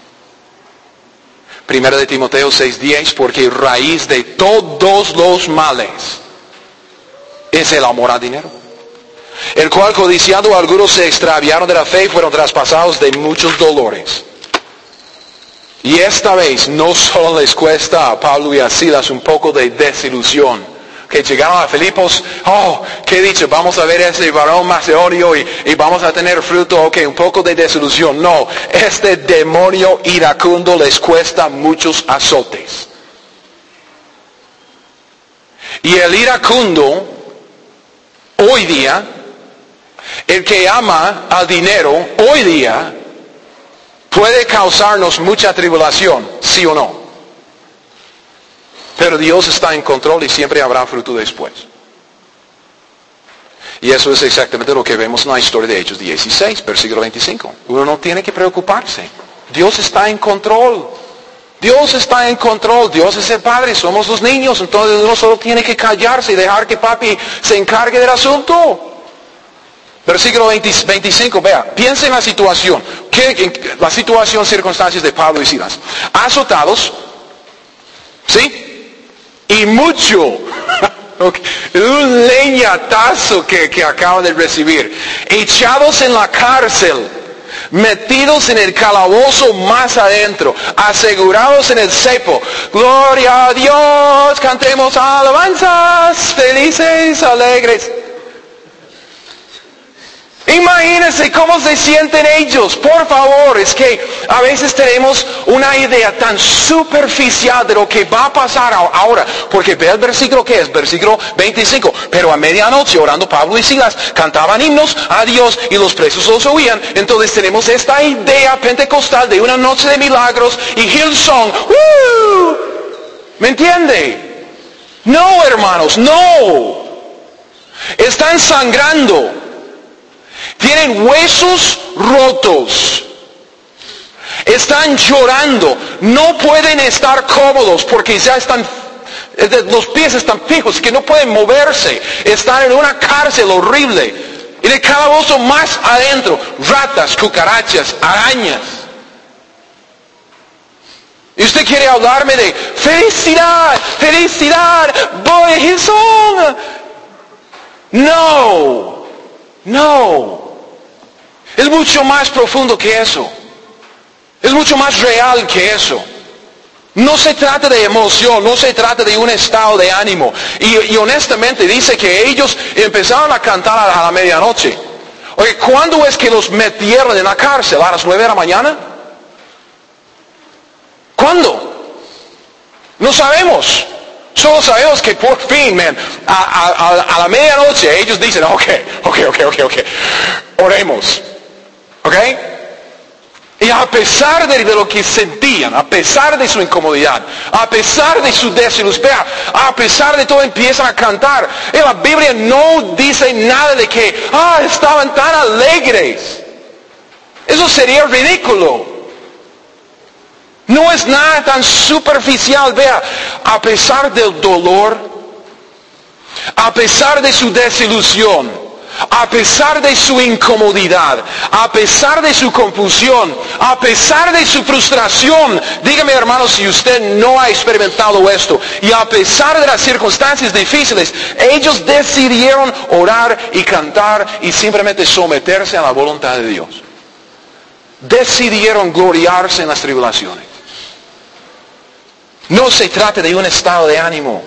Primero de Timoteo 6:10, porque raíz de todos los males es el amor al dinero, el cual codiciando algunos se extraviaron de la fe y fueron traspasados de muchos dolores. Y esta vez no solo les cuesta a Pablo y a Silas un poco de desilusión, que llegaron a Filipos, qué dicho, vamos a ver ese varón macedonio y vamos a tener fruto, un poco de desilusión. No, este demonio iracundo les cuesta muchos azotes. Y el iracundo, hoy día, el que ama al dinero, hoy día, puede causarnos mucha tribulación, ¿sí o no? Pero Dios está en control y siempre habrá fruto después. Y eso es exactamente lo que vemos en la historia de Hechos 16, versículo 25. Uno no tiene que preocuparse. Dios está en control. Dios está en control. Dios es el Padre, somos los niños. Entonces uno solo tiene que callarse y dejar que papi se encargue del asunto. Versículo 25, vea, piensa en la situación. La situación, circunstancias de Pablo y Silas. Azotados, ¿sí? Y mucho, un leñatazo que acaban de recibir, echados en la cárcel, metidos en el calabozo más adentro, asegurados en el cepo. Gloria a Dios, cantemos alabanzas, felices, alegres. Imagínense cómo se sienten ellos, por favor. Es que a veces tenemos una idea tan superficial de lo que va a pasar ahora. Porque ve el versículo que es, versículo 25. Pero a medianoche, orando Pablo y Silas, cantaban himnos a Dios y los presos los oían. Entonces tenemos esta idea pentecostal de una noche de milagros y Hillsong. ¡Woo! ¿Me entiende? No, hermanos, no. Están sangrando. Tienen huesos rotos. Están llorando. No pueden estar cómodos porque ya están, los pies están fijos, que no pueden moverse. Están en una cárcel horrible. Y el calabozo más adentro, ratas, cucarachas, arañas. Y usted quiere hablarme de felicidad, felicidad, voy a Hillsong. No, no. Es mucho más profundo que eso. Es mucho más real que eso. No se trata de emoción, no se trata de un estado de ánimo. Y honestamente dice que ellos empezaron a cantar a la medianoche. Oye, ¿cuándo es que los metieron en la cárcel? ¿A las 9 de la mañana? ¿Cuándo? No sabemos. Solo sabemos que por fin, a la medianoche ellos dicen, ok, oremos. ¿Ok? Y a pesar de lo que sentían, a pesar de su incomodidad, a pesar de su desilusión, a pesar de todo empiezan a cantar. En la Biblia no dice nada de que, estaban tan alegres. Eso sería ridículo. No es nada tan superficial. Vea, a pesar del dolor, a pesar de su desilusión, a pesar de su incomodidad, a pesar de su confusión, a pesar de su frustración, dígame hermanos si usted no ha experimentado esto, y a pesar de las circunstancias difíciles, ellos decidieron orar y cantar y simplemente someterse a la voluntad de Dios. Decidieron gloriarse en las tribulaciones. No se trata de un estado de ánimo.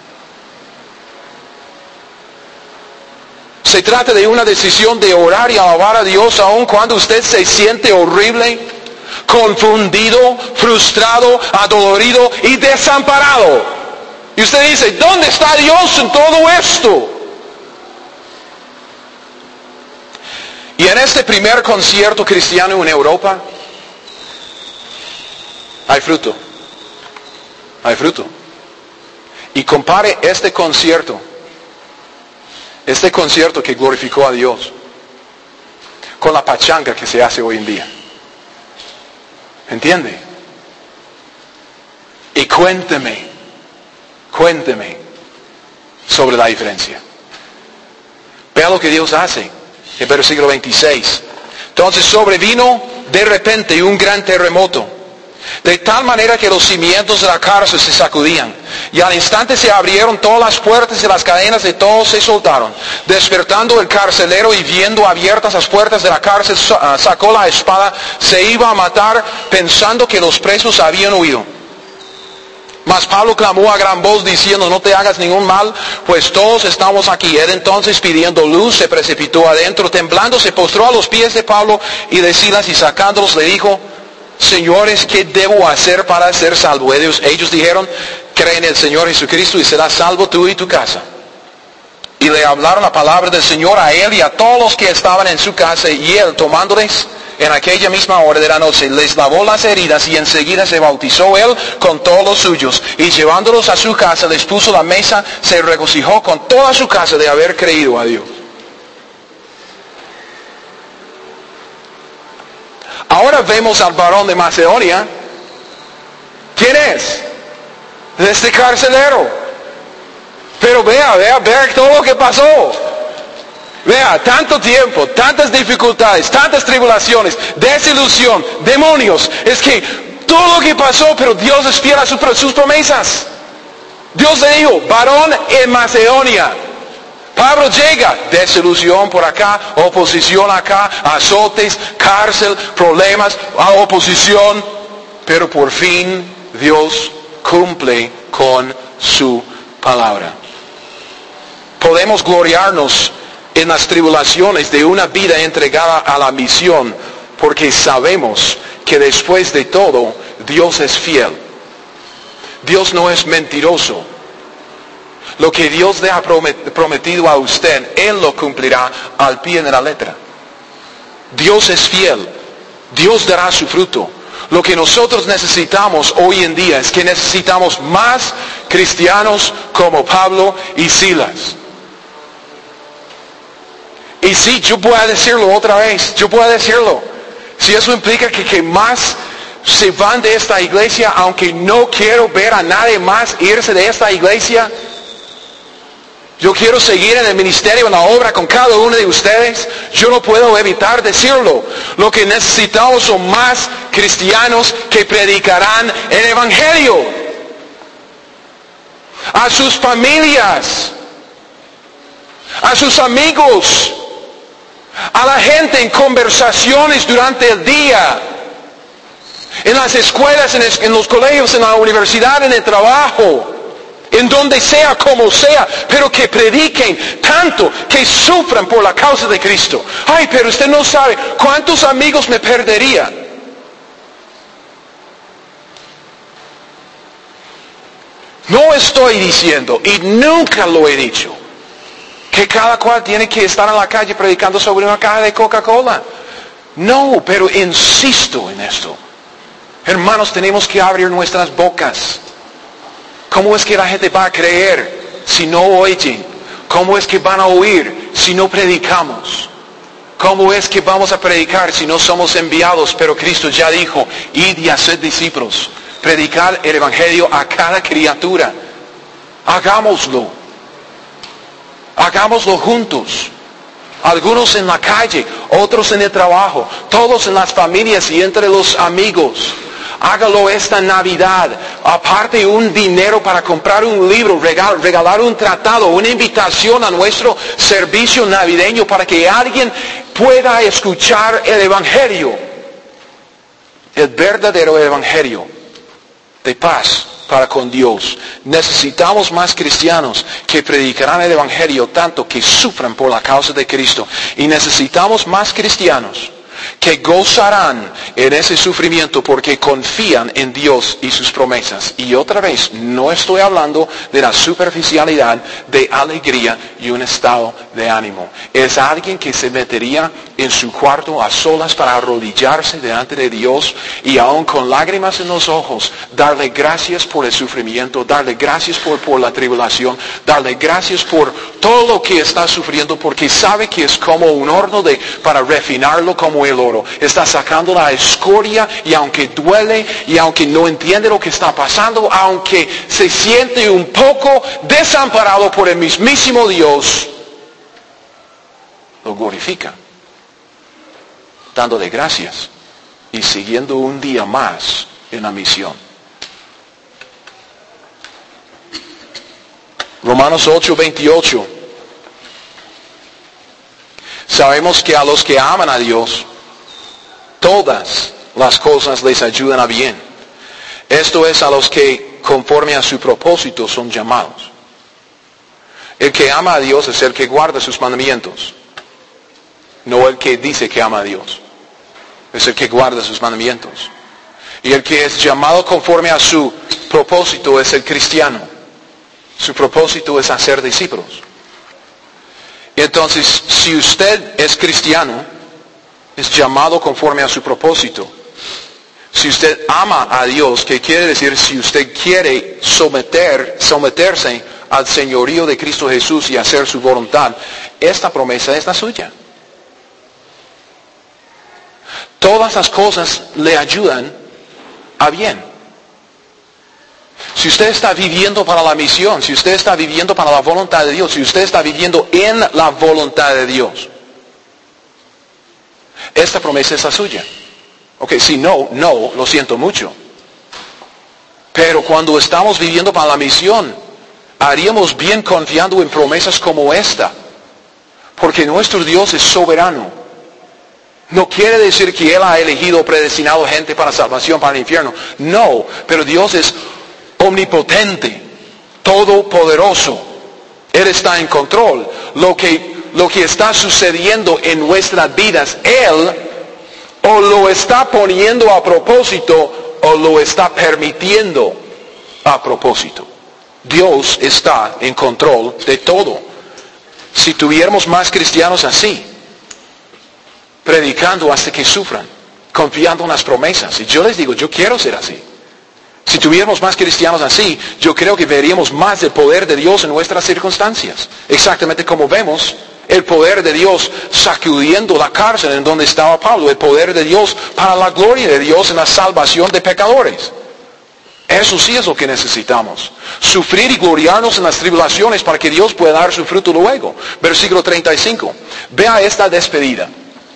Se trata de una decisión de orar y alabar a Dios aun cuando usted se siente horrible, confundido, frustrado, adolorido y desamparado. Y usted dice, ¿dónde está Dios en todo esto? Y en este primer concierto cristiano en Europa, hay fruto. Hay fruto. Y compare este concierto que glorificó a Dios con la pachanga que se hace hoy en día. ¿Entiende? Y cuénteme sobre la diferencia. Vea lo que Dios hace en versículo 26. Entonces sobrevino de repente un gran terremoto, de tal manera que los cimientos de la cárcel se sacudían, y al instante se abrieron todas las puertas y las cadenas de todos se soltaron. Despertando el carcelero y viendo abiertas las puertas de la cárcel, sacó la espada, se iba a matar, pensando que los presos habían huido. Mas Pablo clamó a gran voz diciendo: no te hagas ningún mal, pues todos estamos aquí. Él entonces, pidiendo luz, se precipitó adentro, temblando se postró a los pies de Pablo y de Silas, y sacándolos le dijo: Señores, ¿qué debo hacer para ser salvo? Ellos dijeron: cree en el Señor Jesucristo y serás salvo tú y tu casa. Y le hablaron la palabra del Señor a él y a todos los que estaban en su casa, y él, tomándoles en aquella misma hora de la noche, les lavó las heridas, y enseguida se bautizó él con todos los suyos, y llevándolos a su casa les puso la mesa, se regocijó con toda su casa de haber creído a Dios. Ahora vemos al varón de Macedonia. ¿Quién es? Este carcelero. Pero vea todo lo que pasó. Vea, tanto tiempo, tantas dificultades, tantas tribulaciones, desilusión, demonios. Es que todo lo que pasó, pero Dios es fiel a sus promesas. Dios le dijo: varón en Macedonia. Pablo llega, desilusión por acá, oposición acá, azotes, cárcel, problemas, oposición. Pero por fin Dios cumple con su palabra. Podemos gloriarnos en las tribulaciones de una vida entregada a la misión, porque sabemos que después de todo, Dios es fiel. Dios no es mentiroso. Lo que Dios le ha prometido a usted, Él lo cumplirá al pie de la letra. Dios es fiel. Dios dará su fruto. Lo que nosotros necesitamos hoy en día es que necesitamos más cristianos como Pablo y Silas. Y sí, yo puedo decirlo otra vez, yo puedo decirlo. Si eso implica que más se van de esta iglesia, aunque no quiero ver a nadie más irse de esta iglesia, yo quiero seguir en el ministerio, en la obra con cada uno de ustedes. Yo no puedo evitar decirlo. Lo que necesitamos son más cristianos que predicarán el evangelio a sus familias, a sus amigos, a la gente en conversaciones durante el día, en las escuelas, en los colegios, en la universidad, en el trabajo, en donde sea, como sea, pero que prediquen tanto, que sufran por la causa de Cristo. Ay, pero usted no sabe cuántos amigos me perdería. No estoy diciendo, y nunca lo he dicho, que cada cual tiene que estar en la calle predicando sobre una caja de Coca-Cola. No, pero insisto en esto. Hermanos, tenemos que abrir nuestras bocas. ¿Cómo es que la gente va a creer si no oyen? ¿Cómo es que van a oír si no predicamos? ¿Cómo es que vamos a predicar si no somos enviados? Pero Cristo ya dijo: id y haced discípulos. Predicar el evangelio a cada criatura. Hagámoslo. Hagámoslo juntos. Algunos en la calle, otros en el trabajo, todos en las familias y entre los amigos. Hágalo esta Navidad. Aparte un dinero para comprar un libro, regalar un tratado, una invitación a nuestro servicio navideño para que alguien pueda escuchar el evangelio. El verdadero evangelio de paz para con Dios. Necesitamos más cristianos que predicarán el evangelio tanto que sufran por la causa de Cristo. Y necesitamos más cristianos que gozarán en ese sufrimiento porque confían en Dios y sus promesas. Y otra vez, no estoy hablando de la superficialidad de alegría y un estado de ánimo. Es alguien que se metería en su cuarto a solas para arrodillarse delante de Dios y aún con lágrimas en los ojos, darle gracias por el sufrimiento, darle gracias por la tribulación, darle gracias por todo lo que está sufriendo, porque sabe que es como un horno para refinarlo como el oro. Está sacando la escoria, y aunque duele, y aunque no entiende lo que está pasando, aunque se siente un poco desamparado por el mismísimo Dios, lo glorifica, dándole gracias y siguiendo un día más en la misión. Romanos 8:28. Sabemos que a los que aman a Dios, todas las cosas les ayudan a bien. Esto es, a los que conforme a su propósito son llamados. El que ama a Dios es el que guarda sus mandamientos, no el que dice que ama a Dios. Es el que guarda sus mandamientos. Y el que es llamado conforme a su propósito es el cristiano. Su propósito es hacer discípulos. Y entonces, si usted es cristiano, es llamado conforme a su propósito. Si usted ama a Dios, ¿qué quiere decir? Si usted quiere someterse al señorío de Cristo Jesús y hacer su voluntad, esta promesa es la suya. Todas las cosas le ayudan a bien. Si usted está viviendo para la misión, si usted está viviendo para la voluntad de Dios, si usted está viviendo en la voluntad de Dios, esta promesa es la suya. Ok, si no, lo siento mucho. Pero cuando estamos viviendo para la misión, haríamos bien confiando en promesas como esta. Porque nuestro Dios es soberano. No quiere decir que Él ha elegido o predestinado gente para salvación, para el infierno. No, pero Dios es omnipotente, todopoderoso. Él está en control. Lo que está sucediendo en nuestras vidas, Él o lo está poniendo a propósito o lo está permitiendo a propósito. Dios está en control de todo. Si tuviéramos más cristianos así, predicando hasta que sufran, confiando en las promesas. Y yo les digo, yo quiero ser así. Si tuviéramos más cristianos así, yo creo que veríamos más del poder de Dios en nuestras circunstancias. Exactamente como vemos el poder de Dios sacudiendo la cárcel en donde estaba Pablo. El poder de Dios para la gloria de Dios en la salvación de pecadores. Eso sí es lo que necesitamos. Sufrir y gloriarnos en las tribulaciones para que Dios pueda dar su fruto luego. Versículo 35. Vea esta despedida.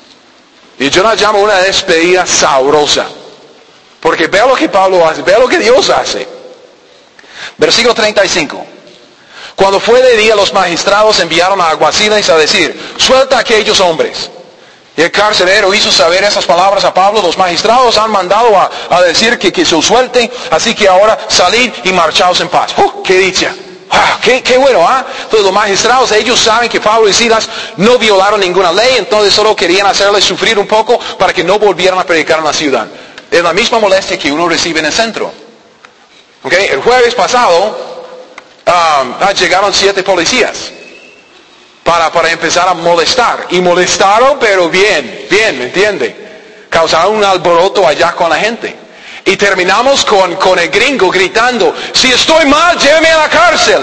Y yo la llamo una despedida sabrosa. Porque vea lo que Pablo hace, vea lo que Dios hace. Versículo 35. Cuando fue de día, los magistrados enviaron a alguaciles a decir, suelta a aquellos hombres. Y el carcelero hizo saber esas palabras a Pablo. Los magistrados han mandado a decir que se suelte, así que ahora salid y marchaos en paz. ¡Qué dicha! Qué bueno, ¿ah? Entonces los magistrados, ellos saben que Pablo y Silas no violaron ninguna ley, entonces solo querían hacerles sufrir un poco para que no volvieran a predicar en la ciudad. Es la misma molestia que uno recibe en el centro. ¿Okay? El jueves pasado llegaron 7 policías para empezar a molestar. Y molestaron, pero bien, ¿me entiende? Causaron un alboroto allá con la gente. Y terminamos con el gringo gritando, si estoy mal, lléveme a la cárcel.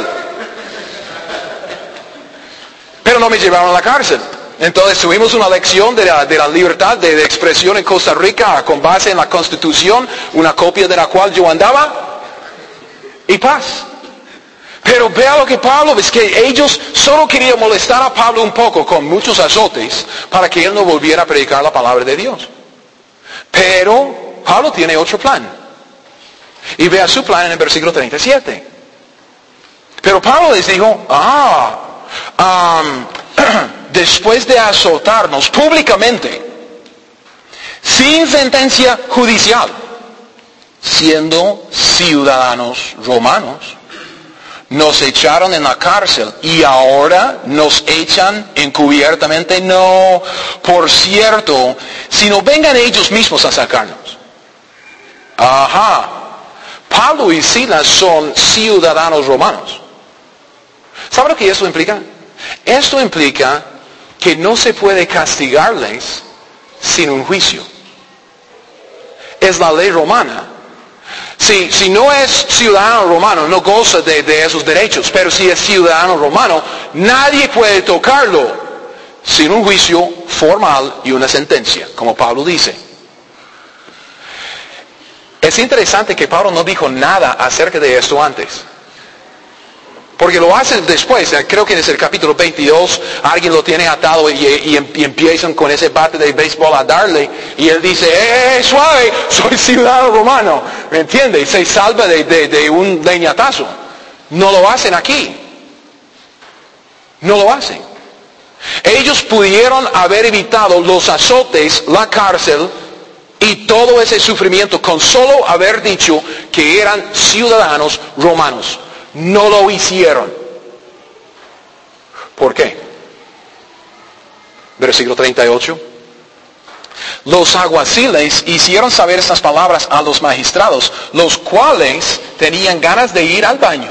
Pero no me llevaron a la cárcel. Entonces tuvimos una lección de la libertad de expresión en Costa Rica con base en la Constitución, una copia de la cual yo andaba, y paz. Pero vea lo que Pablo, es que ellos solo querían molestar a Pablo un poco con muchos azotes para que él no volviera a predicar la palabra de Dios. Pero Pablo tiene otro plan. Y vea su plan en el versículo 37. Pero Pablo les dijo, después de azotarnos públicamente, sin sentencia judicial, siendo ciudadanos romanos, nos echaron en la cárcel y ahora nos echan encubiertamente. No, por cierto, sino vengan ellos mismos a sacarnos. Pablo y Silas son ciudadanos romanos. ¿Sabe lo que esto implica? Esto implica que no se puede castigarles sin un juicio. Es la ley romana. Si no es ciudadano romano, no goza de esos derechos, pero si es ciudadano romano, nadie puede tocarlo sin un juicio formal y una sentencia, como Pablo dice. Es interesante que Pablo no dijo nada acerca de esto antes. Porque lo hacen después, creo que es el capítulo 22, alguien lo tiene atado y empiezan con ese bate de béisbol a darle, y él dice, suave, soy ciudadano romano, ¿me entiende? Y se salva de un leñatazo. No lo hacen aquí. No lo hacen. Ellos pudieron haber evitado los azotes, la cárcel y todo ese sufrimiento con solo haber dicho que eran ciudadanos romanos. No lo hicieron. ¿Por qué? Versículo 38. Los alguaciles hicieron saber estas palabras a los magistrados, los cuales tenían ganas de ir al baño.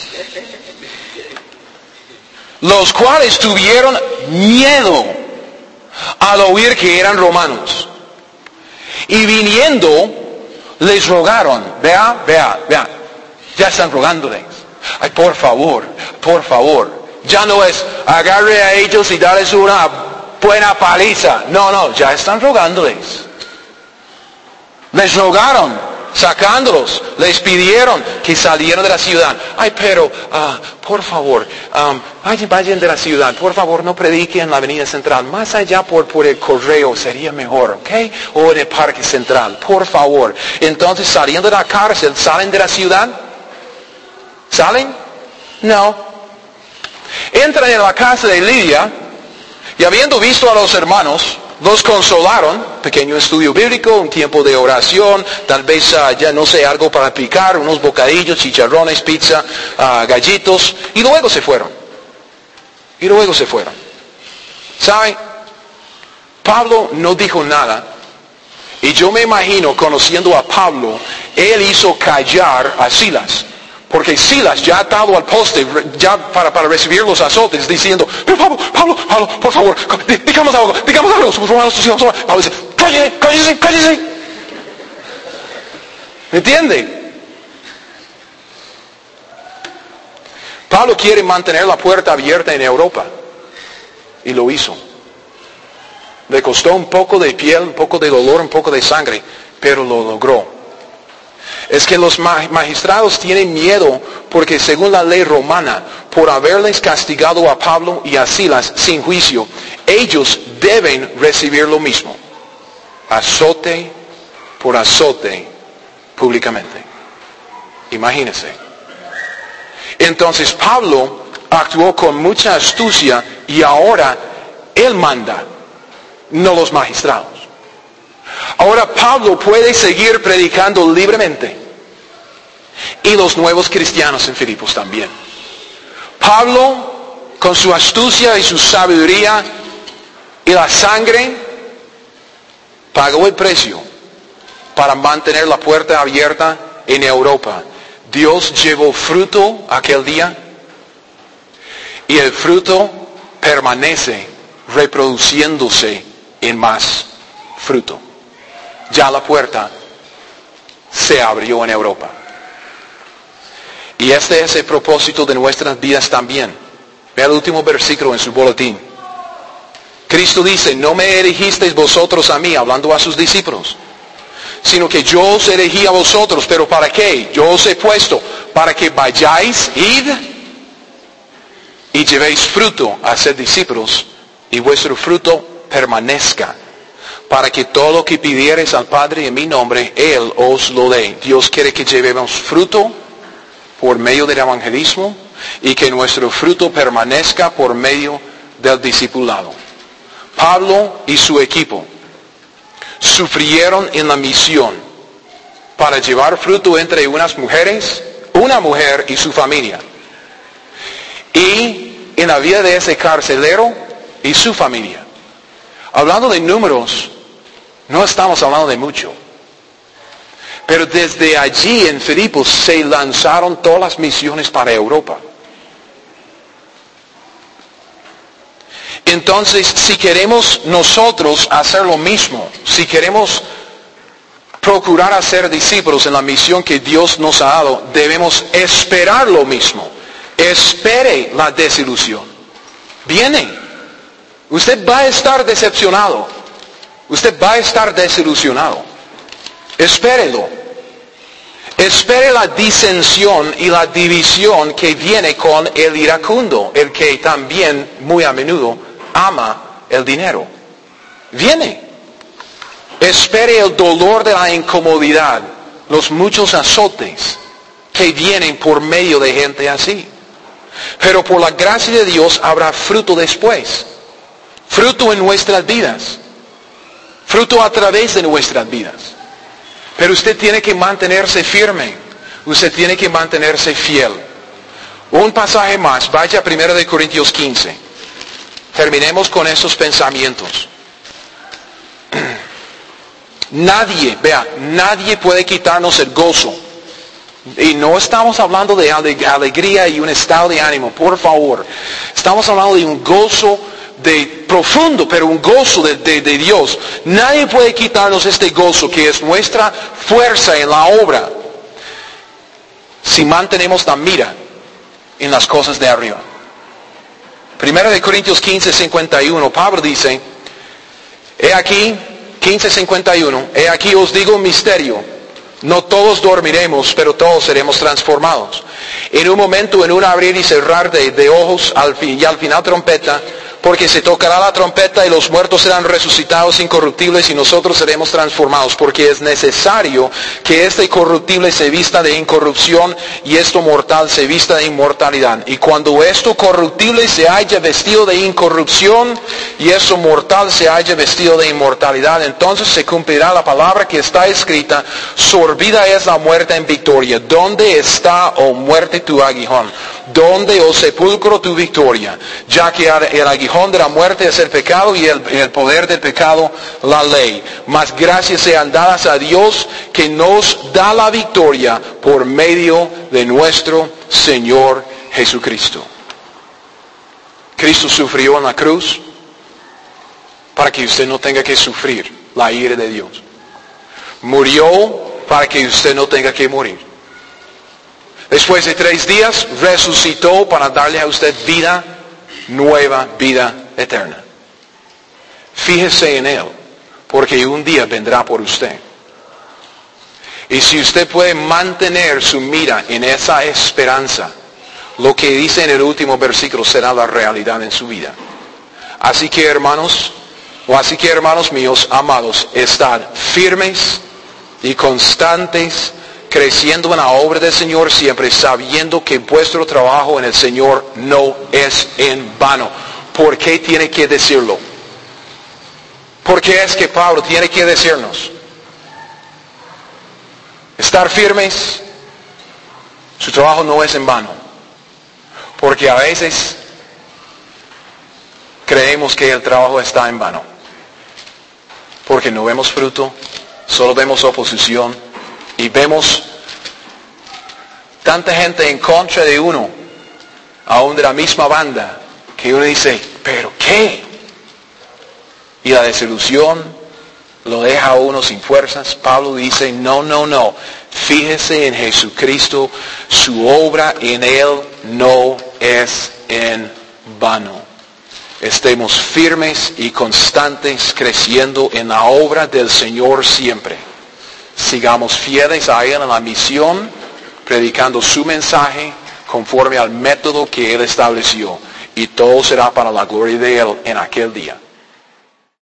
Los cuales tuvieron miedo al oír que eran romanos. Y viniendo, les rogaron. Vea. Ya están rogándoles. Ay, por favor. Ya no es agarre a ellos y darles una buena paliza. No, ya están rogándoles. Les rogaron, sacándolos, les pidieron que salieran de la ciudad. Ay, pero, por favor, vayan de la ciudad. Por favor, no prediquen en la avenida central. Más allá por el correo sería mejor, ¿ok? O en el parque central, por favor. Entonces, saliendo de la cárcel, ¿salen de la ciudad? ¿Salen? No. Entran en la casa de Lidia y habiendo visto a los hermanos, los consolaron, pequeño estudio bíblico, un tiempo de oración, tal vez ya no sé, algo para picar, unos bocadillos, chicharrones, pizza, gallitos, y luego se fueron. ¿Saben? Pablo no dijo nada, y yo me imagino, conociendo a Pablo, él hizo callar a Silas. Porque Silas, ya atado al poste, ya para recibir los azotes, diciendo, pero Pablo, por favor, digamos algo, somos romanos, Pablo dice, cállese. ¿Me entiende? Pablo quiere mantener la puerta abierta en Europa. Y lo hizo. Le costó un poco de piel, un poco de dolor, un poco de sangre, pero lo logró. Es que los magistrados tienen miedo porque según la ley romana, por haberles castigado a Pablo y a Silas sin juicio, ellos deben recibir lo mismo. Azote por azote públicamente. Imagínense. Entonces Pablo actuó con mucha astucia y ahora él manda, no los magistrados. Ahora Pablo puede seguir predicando libremente. Y los nuevos cristianos en Filipos también. Pablo, con su astucia y su sabiduría y la sangre, pagó el precio para mantener la puerta abierta en Europa. Dios llevó fruto aquel día y el fruto permanece reproduciéndose en más fruto. Ya la puerta se abrió en Europa. Y este es el propósito de nuestras vidas también. Vea el último versículo en su boletín. Cristo dice, no me elegisteis vosotros a mí, hablando a sus discípulos, sino que yo os elegí a vosotros. ¿Pero para qué? Yo os he puesto para que vayáis, id y llevéis fruto a ser discípulos, y vuestro fruto permanezca, para que todo lo que pidiereis al Padre en mi nombre, Él os lo dé. Dios quiere que llevemos fruto por medio del evangelismo y que nuestro fruto permanezca por medio del discipulado. Pablo y su equipo sufrieron en la misión para llevar fruto entre una mujer y su familia. Y en la vida de ese carcelero y su familia. Hablando de números, no estamos hablando de mucho. Pero desde allí en Filipos se lanzaron todas las misiones para Europa. Entonces, si queremos nosotros hacer lo mismo, si queremos procurar hacer discípulos en la misión que Dios nos ha dado, debemos esperar lo mismo. Espere la desilusión. Viene. Usted va a estar decepcionado. Usted va a estar desilusionado. Espérelo. Espere la disensión y la división que viene con el iracundo, el que también muy a menudo ama el dinero. Viene. Espere el dolor de la incomodidad, los muchos azotes que vienen por medio de gente así. Pero por la gracia de Dios habrá fruto después. Fruto en nuestras vidas. Fruto a través de nuestras vidas. Pero usted tiene que mantenerse firme. Usted tiene que mantenerse fiel. Un pasaje más. Vaya a 1 Corintios 15. Terminemos con esos pensamientos. Nadie puede quitarnos el gozo. Y no estamos hablando de alegría y un estado de ánimo, por favor. Estamos hablando de un gozo profundo, pero un gozo de Dios. Nadie puede quitarnos este gozo que es nuestra fuerza en la obra, si mantenemos la mira en las cosas de arriba. 1 Corintios 15:51, Pablo dice, he aquí, 15:51, he aquí os digo un misterio. No todos dormiremos, pero todos seremos transformados. En un momento, en un abrir y cerrar de ojos, y al final trompeta, porque se tocará la trompeta y los muertos serán resucitados incorruptibles y nosotros seremos transformados, porque es necesario que este corruptible se vista de incorrupción y esto mortal se vista de inmortalidad. Y cuando esto corruptible se haya vestido de incorrupción y esto mortal se haya vestido de inmortalidad, entonces se cumplirá la palabra que está escrita: sorbida es la muerte en victoria. ¿Dónde está, oh muerte, tu aguijón? ¿Dónde, oh sepulcro, tu victoria? Ya que el aguijón de la muerte es el pecado y el poder del pecado la ley. Mas gracias sean dadas a Dios que nos da la victoria por medio de nuestro Señor Jesucristo. Cristo sufrió en la cruz para que usted no tenga que sufrir la ira de Dios. Murió para que usted no tenga que morir. Después de 3 días resucitó para darle a usted vida nueva, vida eterna. Fíjese en Él, porque un día vendrá por usted. Y si usted puede mantener su mira en esa esperanza, lo que dice en el último versículo será la realidad en su vida. Así que hermanos míos, amados, estad firmes y constantes, creciendo en la obra del Señor siempre, sabiendo que vuestro trabajo en el Señor no es en vano. ¿Por qué tiene que decirlo? ¿Por qué es que Pablo tiene que decirnos? Estar firmes, su trabajo no es en vano. Porque a veces creemos que el trabajo está en vano. Porque no vemos fruto, solo vemos oposición. Y vemos tanta gente en contra de uno, aún de la misma banda, que uno dice, ¿pero qué? Y la desilusión lo deja a uno sin fuerzas. Pablo dice, no. Fíjese en Jesucristo, su obra en Él no es en vano. Estemos firmes y constantes, creciendo en la obra del Señor siempre. Sigamos fieles a Él en la misión, predicando su mensaje conforme al método que Él estableció. Y todo será para la gloria de Él en aquel día.